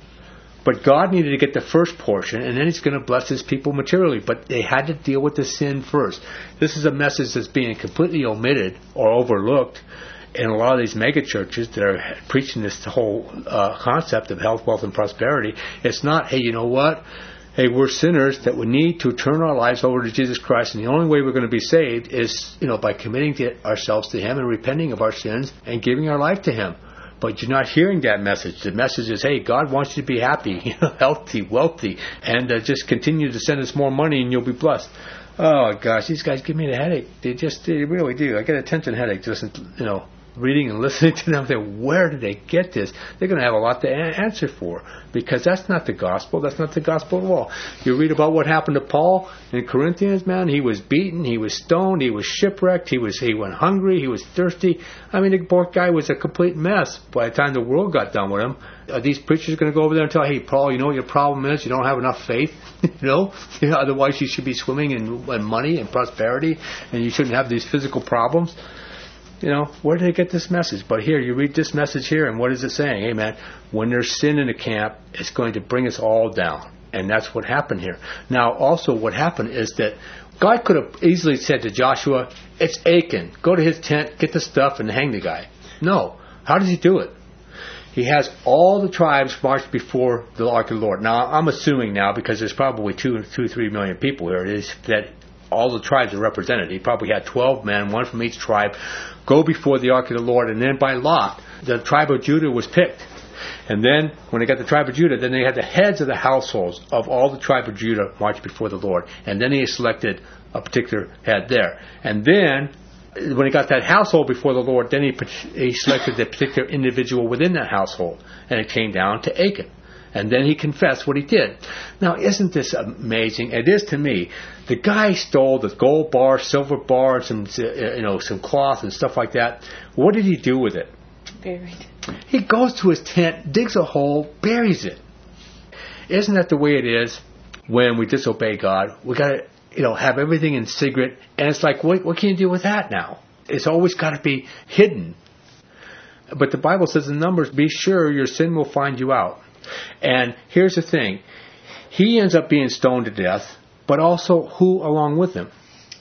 But God needed to get the first portion, and then He's going to bless His people materially. But they had to deal with the sin first. This is a message that's being completely omitted or overlooked in a lot of these mega churches that are preaching this whole uh, concept of health, wealth, and prosperity. It's not, hey, you know what? Hey, we're sinners that we need to turn our lives over to Jesus Christ, and the only way we're going to be saved is, you know, by committing to ourselves to Him and repenting of our sins and giving our life to Him. But you're not hearing that message. The message is, hey, God wants you to be happy, you know, healthy, wealthy, and uh, just continue to send us more money and you'll be blessed. Oh gosh, these guys give me a headache. They just, they really do. I get a tension headache just, you know, reading and listening to them. Say, where did they get this? They're going to have a lot to a- answer for, because that's not the gospel. That's not the gospel at all. You read about what happened to Paul in Corinthians, man. He was beaten, he was stoned, he was shipwrecked, he was he went hungry, he was thirsty. I mean, the poor guy was a complete mess by the time the world got done with him. Are these preachers going to go over there and tell, hey, Paul, you know what your problem is? You don't have enough faith. you know? you know, otherwise you should be swimming in, in money and prosperity, and you shouldn't have these physical problems. You know, where did they get this message? But here, you read this message here, and what is it saying? Hey, man, when there's sin in the camp, it's going to bring us all down. And that's what happened here. Now, also what happened is that God could have easily said to Joshua, it's Achan. Go to his tent, get the stuff, and hang the guy. No. How does He do it? He has all the tribes march before the Ark of the Lord. Now, I'm assuming now, because there's probably two, two, three million people here, is that all the tribes are represented. He probably had twelve men, one from each tribe, go before the Ark of the Lord, and then by lot, the tribe of Judah was picked. And then, when they got the tribe of Judah, then they had the heads of the households of all the tribe of Judah march before the Lord. And then He selected a particular head there. And then, when He got that household before the Lord, then He, he selected the particular individual within that household. And it came down to Achan. And then he confessed what he did. Now, isn't this amazing? It is to me. The guy stole the gold bar, silver bar, some you know, some cloth and stuff like that. What did he do with it? Buried. He goes to his tent, digs a hole, buries it. Isn't that the way it is when we disobey God? We got to, you know, have everything in secret, and it's like, what, what can you do with that now? It's always got to be hidden. But the Bible says in Numbers, be sure your sin will find you out. And here's the thing. He ends up being stoned to death, but also who along with him?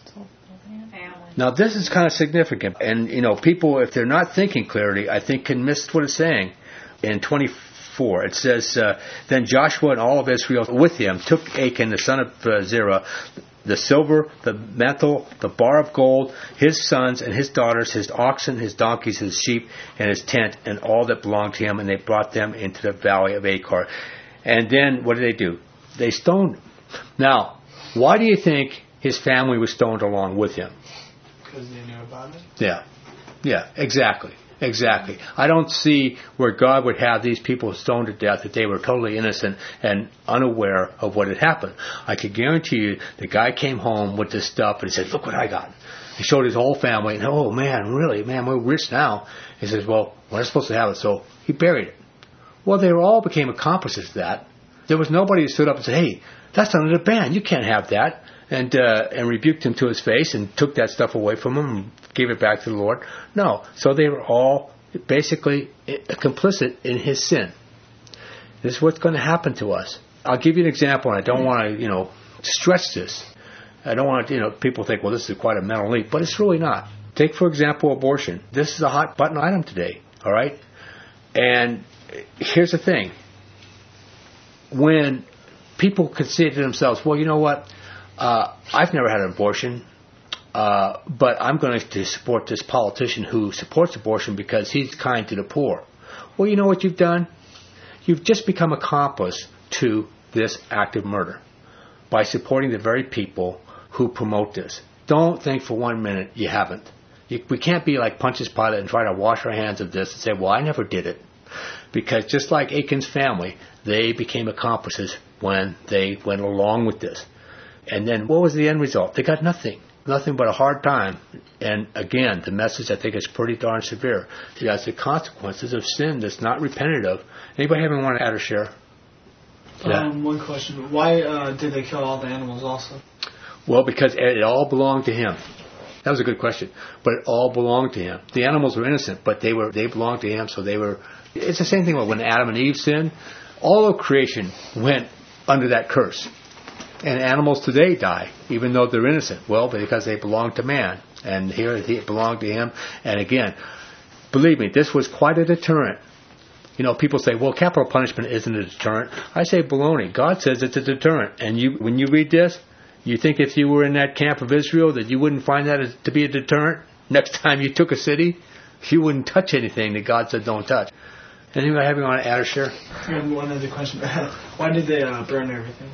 Family. Now this is kind of significant. And, you know, people, if they're not thinking clearly, I think can miss what it's saying. In twenty-four, it says, uh, then Joshua and all of Israel with him took Achan, the son of uh, Zerah, the silver, the mantle, the bar of gold, his sons and his daughters, his oxen, his donkeys, his sheep, and his tent, and all that belonged to him, and they brought them into the valley of Achor. And then, what did they do? They stoned him. Now, why do you think his family was stoned along with him? Because they knew about it? Yeah. Yeah, exactly. Exactly. I don't see where God would have these people stoned to death if they were totally innocent and unaware of what had happened. I could guarantee you the guy came home with this stuff and he said, look what I got. He showed his whole family, and oh man, really, man, we're rich now. He says, well, we're not supposed to have it, so he buried it. Well, they all became accomplices to that. There was nobody who stood up and said, hey, that's under the ban. You can't have that. And uh, and rebuked him to his face and took that stuff away from him and gave it back to the Lord. No. So they were all basically complicit in his sin. This is what's going to happen to us. I'll give you an example, and I don't want to, you know, stretch this. I don't want to, you know, people think, well, this is quite a mental leap, but it's really not. Take, for example, abortion. This is a hot button item today, all right? And here's the thing. When people could say to themselves, well, you know what? uh, I've never had an abortion, uh, but I'm going to support this politician who supports abortion because he's kind to the poor. Well, you know what you've done? You've just become accomplice to this act of murder by supporting the very people who promote this. Don't think for one minute you haven't. You, we can't be like Pontius Pilate and try to wash our hands of this and say, well, I never did it. Because just like Achan's family, they became accomplices when they went along with this. And then what was the end result? They got nothing. Nothing but a hard time. And again, the message I think is pretty darn severe. It has the consequences of sin that's not repented of. Anybody have anyone to add or share? Yeah. Um, one question. Why uh, did they kill all the animals also? Well, because it all belonged to him. That was a good question. But it all belonged to him. The animals were innocent, but they were they belonged to him, so they were... It's the same thing when Adam and Eve sinned. All of creation went under that curse. And animals today die, even though they're innocent. Well, because they belong to man. And here it belonged to him. And again, believe me, this was quite a deterrent. You know, people say, well, capital punishment isn't a deterrent. I say baloney. God says it's a deterrent. And you, when you read this, you think if you were in that camp of Israel that you wouldn't find that as, to be a deterrent? Next time you took a city, you wouldn't touch anything that God said don't touch. Anybody have you want to add or share? And one other question. Why did they uh, burn everything?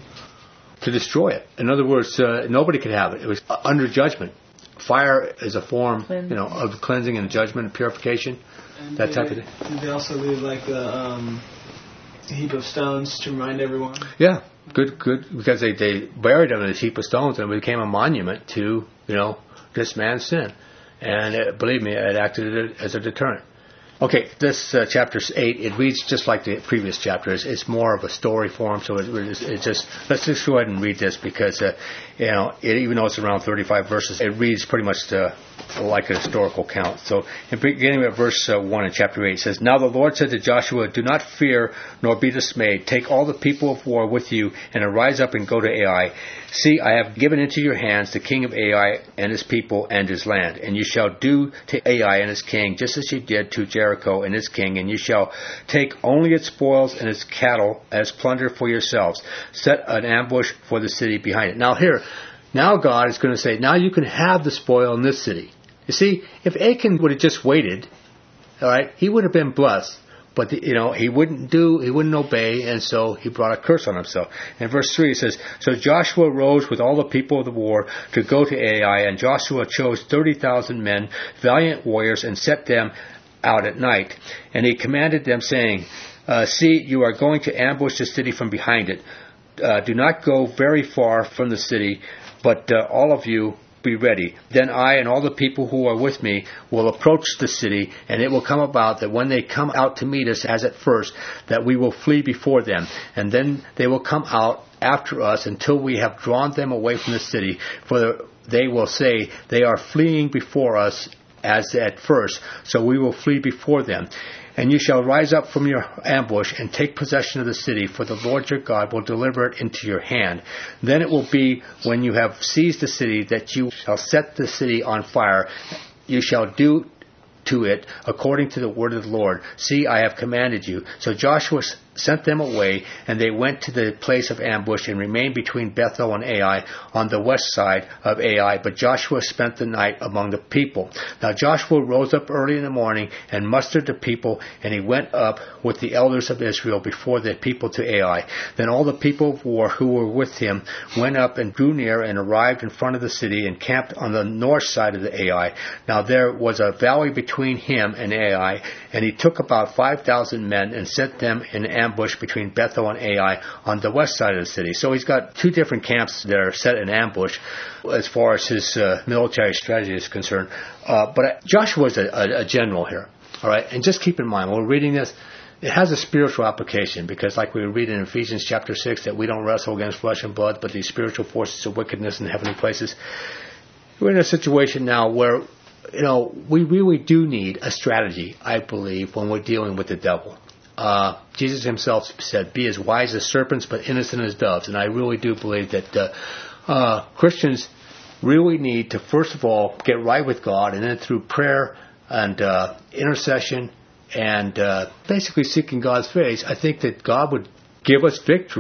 To destroy it. In other words, uh, nobody could have it. It was uh, under judgment. Fire is a form, you know, of cleansing and judgment and purification. And that type they, of thing. Did they also leave like the um, heap of stones to remind everyone? Yeah, good, good, because they, they buried him in this heap of stones and it became a monument to, you know, this man's sin. And it, believe me, it acted as a deterrent. Okay, this uh, chapter eight, it reads just like the previous chapters. It's more of a story form, so it, it's, it's just, let's just go ahead and read this because, uh, you know, it, even though it's around thirty-five verses, it reads pretty much uh, like a historical account. So, in beginning at verse uh, one in chapter eight, it says, Now the Lord said to Joshua, Do not fear nor be dismayed. Take all the people of war with you and arise up and go to Ai. See, I have given into your hands the king of Ai and his people and his land. And you shall do to Ai and his king just as you did to Jericho and its king. And you shall take only its spoils and its cattle as plunder for yourselves. Set an ambush for the city behind it. Now here, now God is going to say, now you can have the spoil in this city. You see, if Achan would have just waited, all right, he would have been blessed. But, the, you know, he wouldn't do, he wouldn't obey, and so he brought a curse on himself. In verse three it says, So Joshua rose with all the people of the war to go to Ai, and Joshua chose thirty thousand men, valiant warriors, and set them out at night. And he commanded them, saying, uh, See, you are going to ambush the city from behind it. Uh, do not go very far from the city, but uh, all of you be ready. Then I and all the people who are with me will approach the city, and it will come about that when they come out to meet us as at first, that we will flee before them. And then they will come out after us until we have drawn them away from the city. For they will say, They are fleeing before us as at first, so we will flee before them. And you shall rise up from your ambush and take possession of the city, for the Lord your God will deliver it into your hand. Then it will be, when you have seized the city, that you shall set the city on fire. You shall do to it according to the word of the Lord. See, I have commanded you. So Joshua sent them away, and they went to the place of ambush and remained between Bethel and Ai on the west side of Ai. But Joshua spent the night among the people. Now Joshua rose up early in the morning and mustered the people, and he went up with the elders of Israel before the people to Ai. Then all the people of war who were with him went up and drew near and arrived in front of the city and camped on the north side of the Ai. Now there was a valley between him and Ai, and he took about five thousand men and set them in ambush between Bethel and Ai on the west side of the city. So he's got two different camps that are set in ambush as far as his uh, military strategy is concerned. Uh, but Joshua is a, a, a general here. All right, and just keep in mind, when we're reading this, it has a spiritual application because like we read in Ephesians chapter six that we don't wrestle against flesh and blood, but these spiritual forces of wickedness in heavenly places. We're in a situation now where, you know, we really do need a strategy, I believe, when we're dealing with the devil. Uh, Jesus himself said, Be as wise as serpents, but innocent as doves. And I really do believe that uh, uh, Christians really need to, first of all, get right with God, and then through prayer and uh, intercession and uh, basically seeking God's face, I think that God would give us victory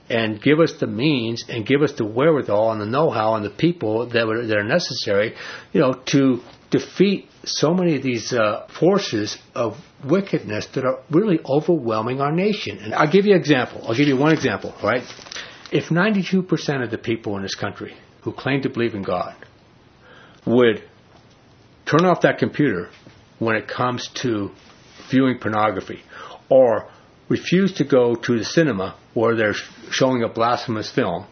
and give us the means and give us the wherewithal and the know-how and the people that are, that are necessary, you know, to defeat so many of these uh, forces of wickedness that are really overwhelming our nation. And I'll give you an example. I'll give you one example, right? If ninety-two percent of the people in this country who claim to believe in God would turn off that computer when it comes to viewing pornography, or refuse to go to the cinema where they're showing a blasphemous film,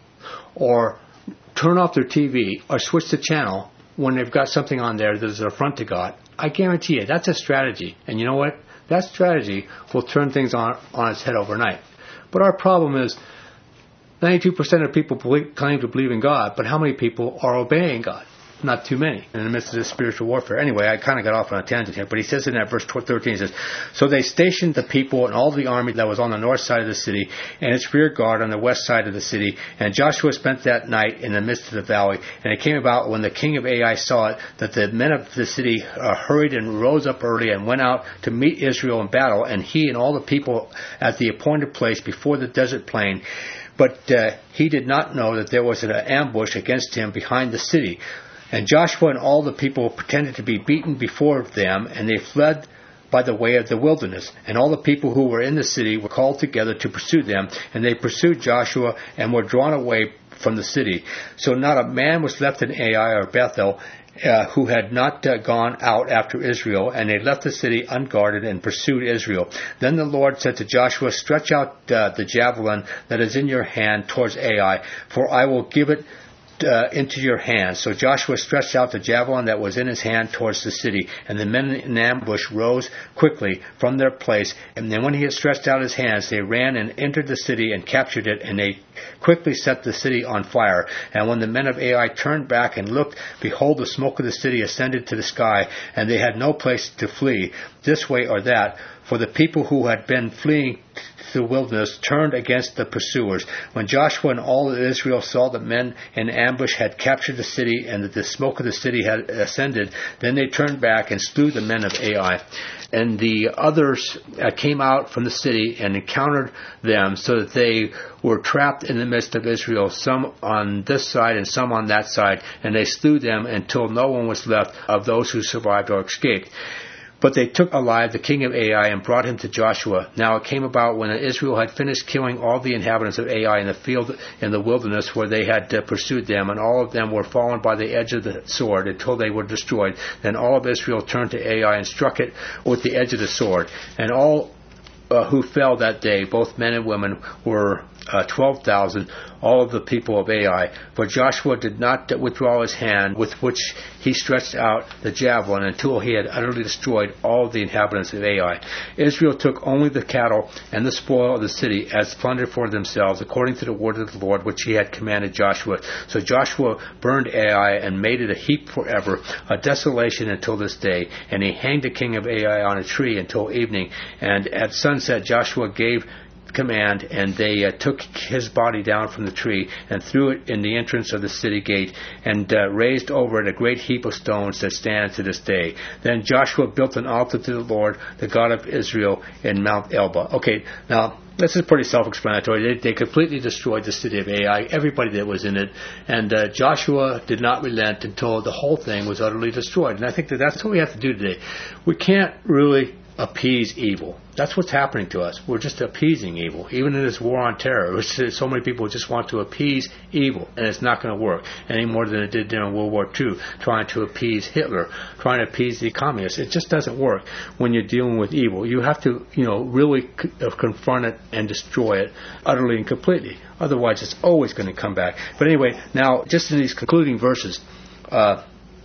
or turn off their T V or switch the channel when they've got something on there that is an affront to God, I guarantee you that's a strategy. And you know what? That strategy will turn things on, on its head overnight. But our problem is ninety-two percent of people believe, claim to believe in God, but how many people are obeying God? Not too many in the midst of this spiritual warfare. Anyway, I kind of got off on a tangent here, but he says in that verse thirteen, he says, "So they stationed the people and all the army that was on the north side of the city and its rear guard on the west side of the city. And Joshua spent that night in the midst of the valley. And it came about when the king of Ai saw it that the men of the city uh, hurried and rose up early and went out to meet Israel in battle. And he and all the people at the appointed place before the desert plain. But uh, he did not know that there was an ambush against him behind the city. And Joshua and all the people pretended to be beaten before them, and they fled by the way of the wilderness. And all the people who were in the city were called together to pursue them, and they pursued Joshua and were drawn away from the city. So not a man was left in Ai or Bethel uh, who had not uh, gone out after Israel, and they left the city unguarded and pursued Israel. Then the Lord said to Joshua, "Stretch out uh, the javelin that is in your hand towards Ai, for I will give it Uh, into your hand." So Joshua stretched out the javelin that was in his hand towards the city, and the men in ambush rose quickly from their place. And then when he had stretched out his hands, they ran and entered the city and captured it, and they quickly set the city on fire. And when the men of Ai turned back and looked, behold, the smoke of the city ascended to the sky, and they had no place to flee, this way or that, for the people who had been fleeing the wilderness turned against the pursuers. When Joshua and all of Israel saw the men in ambush had captured the city and that the smoke of the city had ascended, then they turned back and slew the men of Ai. And the others uh, came out from the city and encountered them, so that they were trapped in the midst of Israel, some on this side and some on that side, and they slew them until no one was left of those who survived or escaped. But they took alive the king of Ai and brought him to Joshua. Now it came about when Israel had finished killing all the inhabitants of Ai in the field in the wilderness where they had uh, pursued them, and all of them were fallen by the edge of the sword until they were destroyed. Then all of Israel turned to Ai and struck it with the edge of the sword. And all uh, who fell that day, both men and women, were uh, twelve thousand, all of the people of Ai. For Joshua did not withdraw his hand with which he stretched out the javelin until he had utterly destroyed all the inhabitants of Ai. Israel took only the cattle and the spoil of the city as plunder for themselves, according to the word of the Lord which he had commanded Joshua. So Joshua burned Ai and made it a heap forever, a desolation until this day. And he hanged the king of Ai on a tree until evening. And at sunset Joshua gave command, and they uh, took his body down from the tree and threw it in the entrance of the city gate, and uh, raised over it a great heap of stones that stand to this day. Then Joshua built an altar to the Lord, the God of Israel, in Mount Elba. Okay, now this is pretty self-explanatory. They, they completely destroyed the city of Ai, everybody that was in it, and uh, Joshua did not relent until the whole thing was utterly destroyed. And I think that that's what we have to do today. We can't really appease evil. That's what's happening to us. We're just appeasing evil. Even in this war on terror, so many people just want to appease evil, and it's not going to work any more than it did during World War Two, trying to appease Hitler, trying to appease the communists. It just doesn't work when you're dealing with evil. You have to, you know, really confront it and destroy it utterly and completely. Otherwise, it's always going to come back. But anyway, now, just in these concluding verses, uh,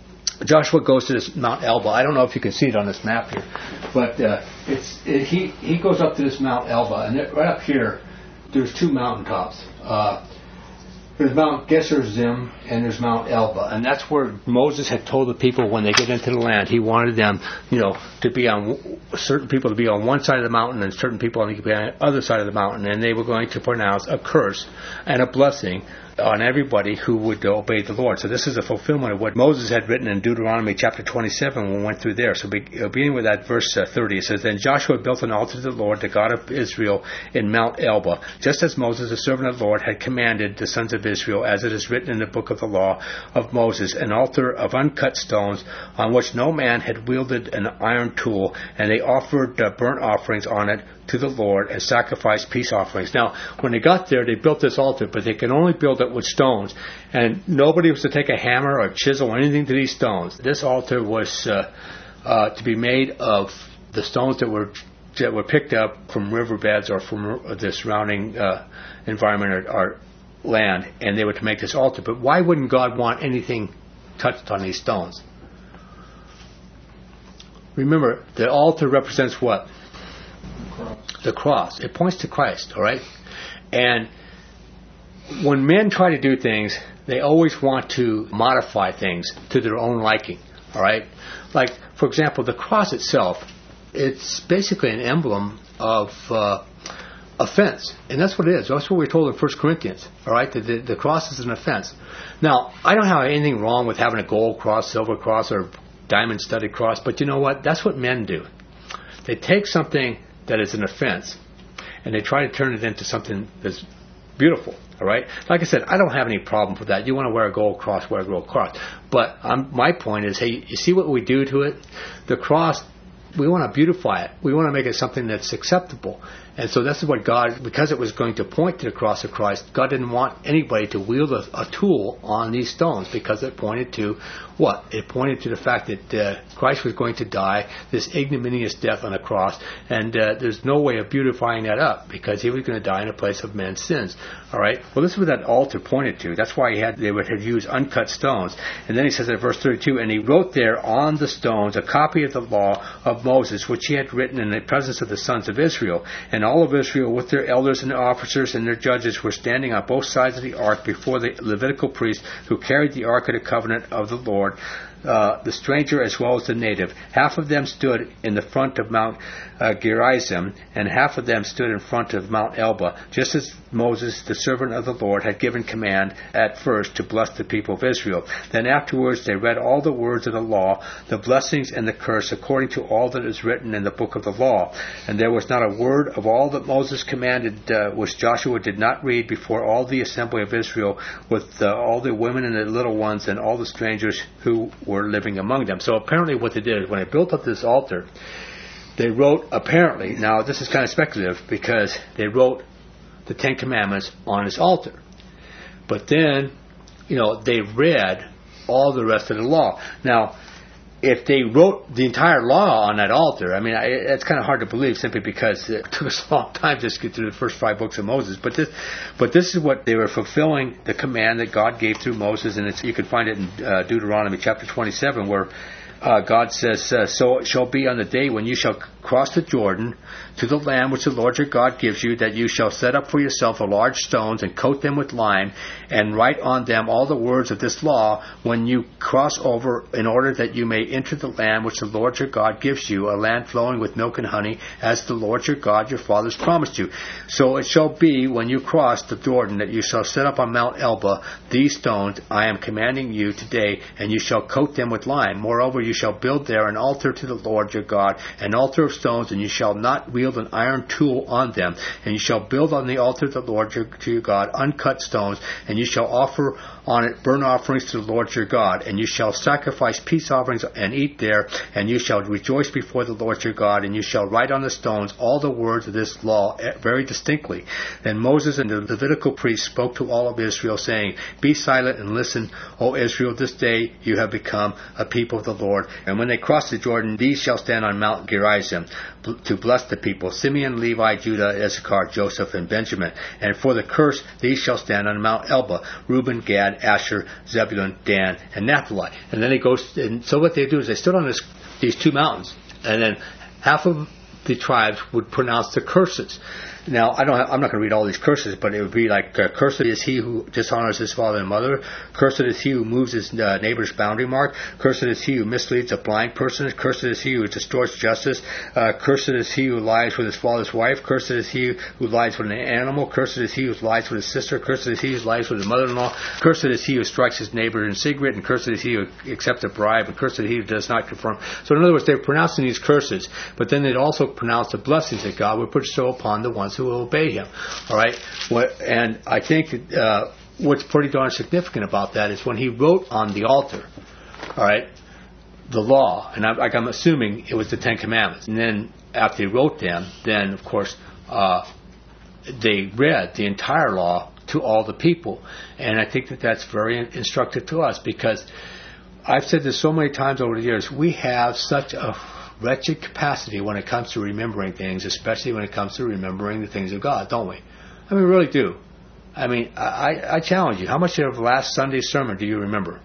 Joshua goes to this Mount Elba. I don't know if you can see it on this map here, but uh, it's it, he he goes up to this Mount Elba, and it, right up here, there's two mountaintops. Uh, there's Mount Geserzim and there's Mount Elba, and that's where Moses had told the people when they get into the land, he wanted them, you know, to be on certain people to be on one side of the mountain and certain people on the other side of the mountain, and they were going to pronounce a curse and a blessing on everybody who would obey the Lord. So this is a fulfillment of what Moses had written in Deuteronomy chapter twenty-seven when we went through there. So beginning with that verse uh, thirty, it says, Then Joshua built an altar to the Lord, the God of Israel, in Mount Elba, just as Moses, the servant of the Lord, had commanded the sons of Israel, as it is written in the book of the law of Moses, an altar of uncut stones on which no man had wielded an iron tool, and they offered uh, burnt offerings on it to the Lord and sacrificed peace offerings. Now, when they got there, they built this altar, but they could only build it with stones, and nobody was to take a hammer or a chisel or anything to these stones. This altar was uh, uh, to be made of the stones that were that were picked up from riverbeds or from the surrounding uh, environment or, or land, and they were to make this altar. But why wouldn't God want anything touched on these stones? Remember, the altar represents what? The cross. The cross. It points to Christ, all right? And when men try to do things, they always want to modify things to their own liking, all right? Like, for example, the cross itself, it's basically an emblem of uh, offense. And that's what it is. That's what we're told in First Corinthians, all right? The, the, the cross is an offense. Now, I don't have anything wrong with having a gold cross, silver cross, or diamond-studded cross, but you know what? That's what men do. They take something that is an offense, and they try to turn it into something that's beautiful, all right? Like I said, I don't have any problem with that. You want to wear a gold cross, wear a gold cross. But um, my point is, hey, you see what we do to it? The cross, we want to beautify it. We want to make it something that's acceptable. And so this is what God, because it was going to point to the cross of Christ, God didn't want anybody to wield a, a tool on these stones, because it pointed to what? It pointed to the fact that uh, Christ was going to die this ignominious death on a cross, and uh, there's no way of beautifying that up, because he was going to die in the place of men's sins. All right? Well, this is what that altar pointed to. That's why he had they would have used uncut stones. And then he says in verse thirty-two, And he wrote there on the stones a copy of the law of Moses, which he had written in the presence of the sons of Israel. And all of Israel, with their elders and their officers and their judges, were standing on both sides of the ark before the Levitical priests who carried the ark of the covenant of the Lord, uh, the stranger as well as the native. Half of them stood in the front of Mount uh, Gerizim, and half of them stood in front of Mount Elba, just as Moses, the servant of the Lord, had given command at first to bless the people of Israel. Then afterwards they read all the words of the law, the blessings and the curse, according to all that is written in the book of the law. And there was not a word of all that Moses commanded uh, which Joshua did not read before all the assembly of Israel, with uh, all the women and the little ones and all the strangers who were living among them. So apparently what they did is, when they built up this altar, they wrote, apparently, now this is kind of speculative, because they wrote the Ten Commandments on this altar. But then, you know, they read all the rest of the law. Now, if they wrote the entire law on that altar, I mean, I, it's kind of hard to believe, simply because it took us a long time just to get through the first five books of Moses. But this, but this is what they were fulfilling, the command that God gave through Moses, and it's, you can find it in uh, Deuteronomy chapter twenty-seven, where Uh, God says, uh, So it shall be on the day when you shall cross the Jordan to the land which the Lord your God gives you, that you shall set up for yourself a large stones and coat them with lime, and write on them all the words of this law when you cross over, in order that you may enter the land which the Lord your God gives you, a land flowing with milk and honey, as the Lord your God, your fathers, promised you. So it shall be when you cross the Jordan that you shall set up on Mount Elba these stones I am commanding you today, and you shall coat them with lime. Moreover, you shall build there an altar to the Lord your God, an altar of stones, and you shall not wield an iron tool on them. And you shall build on the altar of the Lord your, to your God uncut stones, and you shall offer on it burnt offerings to the Lord your God, and you shall sacrifice peace offerings and eat there, and you shall rejoice before the Lord your God, and you shall write on the stones all the words of this law very distinctly. Then Moses and the Levitical priests spoke to all of Israel, saying, Be silent and listen, O Israel, this day you have become a people of the Lord. And when they cross the Jordan, these shall stand on Mount Gerizim to bless the people: Simeon, Levi, Judah, Issachar, Joseph, and Benjamin. And for the curse, these shall stand on Mount Elba: Reuben, Gad, Asher, Zebulun, Dan, and Naphtali. And then he goes, and so what they do is they stood on this, these two mountains, and then half of the tribes would pronounce the curses. Now, I don't have, I'm not going to read all these curses, but it would be like, uh, cursed is he who dishonors his father and mother. Cursed is he who moves his uh, neighbor's boundary mark. Cursed is he who misleads a blind person. Cursed is he who distorts justice. Uh, cursed is he who lies with his father's wife. Cursed is he who lies with an animal. Cursed is he who lies with his sister. Cursed is he who lies with his mother-in-law. Cursed is he who strikes his neighbor in secret. And cursed is he who accepts a bribe. And cursed is he who does not conform. So in other words, they're pronouncing these curses, but then they'd also pronounce the blessings that God would bestow upon the ones who will obey Him. All right, what, and I think uh, what's pretty darn significant about that is when He wrote on the altar, all right, the law, and I, like I'm assuming it was the Ten Commandments. And then after He wrote them, then of course uh, they read the entire law to all the people, and I think that that's very instructive to us, because I've said this so many times over the years. We have such a wretched capacity when it comes to remembering things, especially when it comes to remembering the things of God, don't we? I mean, we really do. I mean, I, I challenge you. How much of last Sunday's sermon do you remember?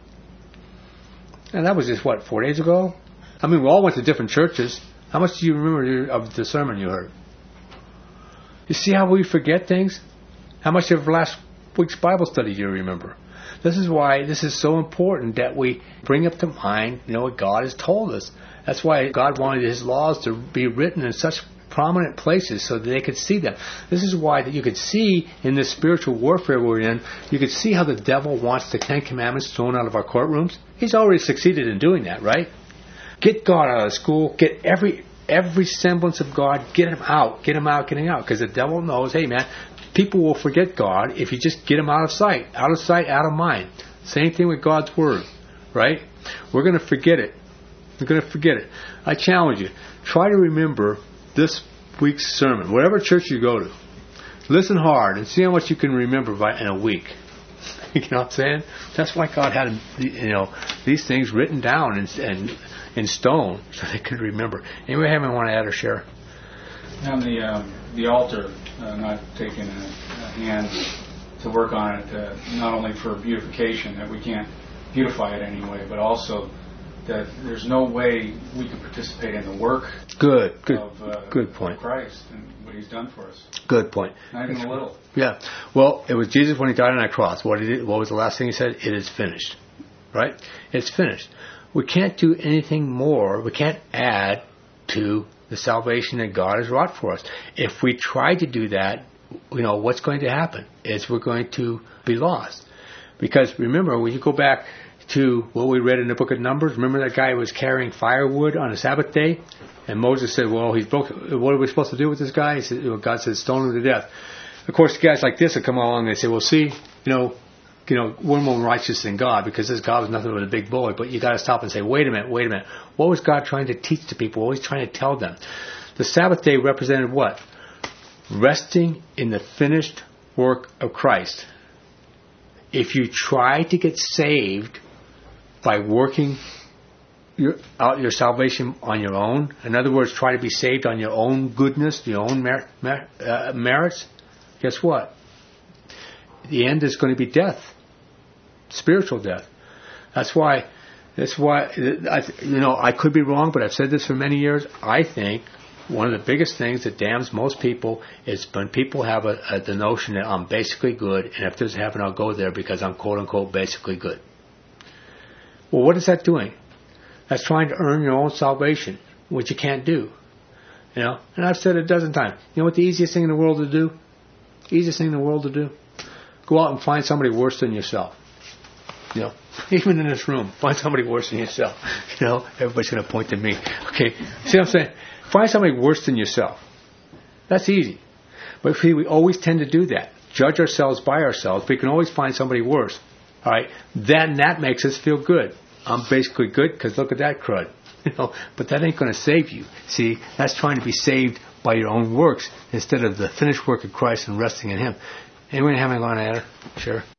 And that was just, what, four days ago? I mean, we all went to different churches. How much do you remember of the sermon you heard? You see how we forget things? How much of last week's Bible study do you remember? This is why this is so important that we bring up to mind, you know, what God has told us. That's why God wanted His laws to be written in such prominent places so that they could see them. This is why that you could see in this spiritual warfare we're in, you could see how the devil wants the Ten Commandments thrown out of our courtrooms. He's already succeeded in doing that, right? Get God out of school. Get every every semblance of God. Get Him out. Get Him out. Get Him out. Because the devil knows, hey man, people will forget God if you just get Him out of sight. Out of sight, out of mind. Same thing with God's Word, right? We're going to forget it. We're going to forget it. I challenge you. Try to remember this week's sermon. Whatever church you go to. Listen hard and see how much you can remember by, in a week. You know what I'm saying? That's why God had, you know, these things written down in, in, in stone so they could remember. Anybody have anything want to add or share? On the um, the altar, uh, not taking a, a hand to work on it, uh, not only for beautification, that we can't beautify it anyway, but also that there's no way we can participate in the work good, good, of, uh, good point. of Christ and what He's done for us. Good point. Not even a little. Yeah. Well, it was Jesus when He died on that cross. What did he, what was the last thing He said? It is finished. Right? It's finished. We can't do anything more. We can't add to the salvation that God has wrought for us. If we try to do that, you know, what's going to happen is we're going to be lost. Because remember, when you go back to what we read in the book of Numbers, remember that guy was carrying firewood on a Sabbath day? And Moses said, well, he's broke. What are we supposed to do with this guy? He said, God said, stone him to death. Of course, guys like this will come along and they say, well, see, you know, you know, we're more righteous than God because this God was nothing but a big bully. But you got to stop and say, wait a minute, wait a minute. What was God trying to teach to people? What was He trying to tell them? The Sabbath day represented what? Resting in the finished work of Christ. If you try to get saved by working your, out your salvation on your own, in other words, try to be saved on your own goodness, your own mer- mer- uh, merits, guess what? The end is going to be death. Spiritual death. That's why, that's why, I, you know, I could be wrong, but I've said this for many years. I think one of the biggest things that damns most people is when people have a, a, the notion that I'm basically good, and if there's heaven, I'll go there because I'm quote unquote basically good. Well, what is that doing? That's trying to earn your own salvation, which you can't do. You know, and I've said it a dozen times. You know what the easiest thing in the world to do? Easiest thing in the world to do? Go out and find somebody worse than yourself. You know, even in this room, find somebody worse than yourself. You know, everybody's going to point to me. Okay, see what I'm saying? Find somebody worse than yourself. That's easy. But see, we always tend to do that. Judge ourselves by ourselves. We can always find somebody worse. All right, then that makes us feel good. I'm basically good because look at that crud. You know, but that ain't going to save you. See, that's trying to be saved by your own works instead of the finished work of Christ and resting in Him. Anyone have anything on that? Sure.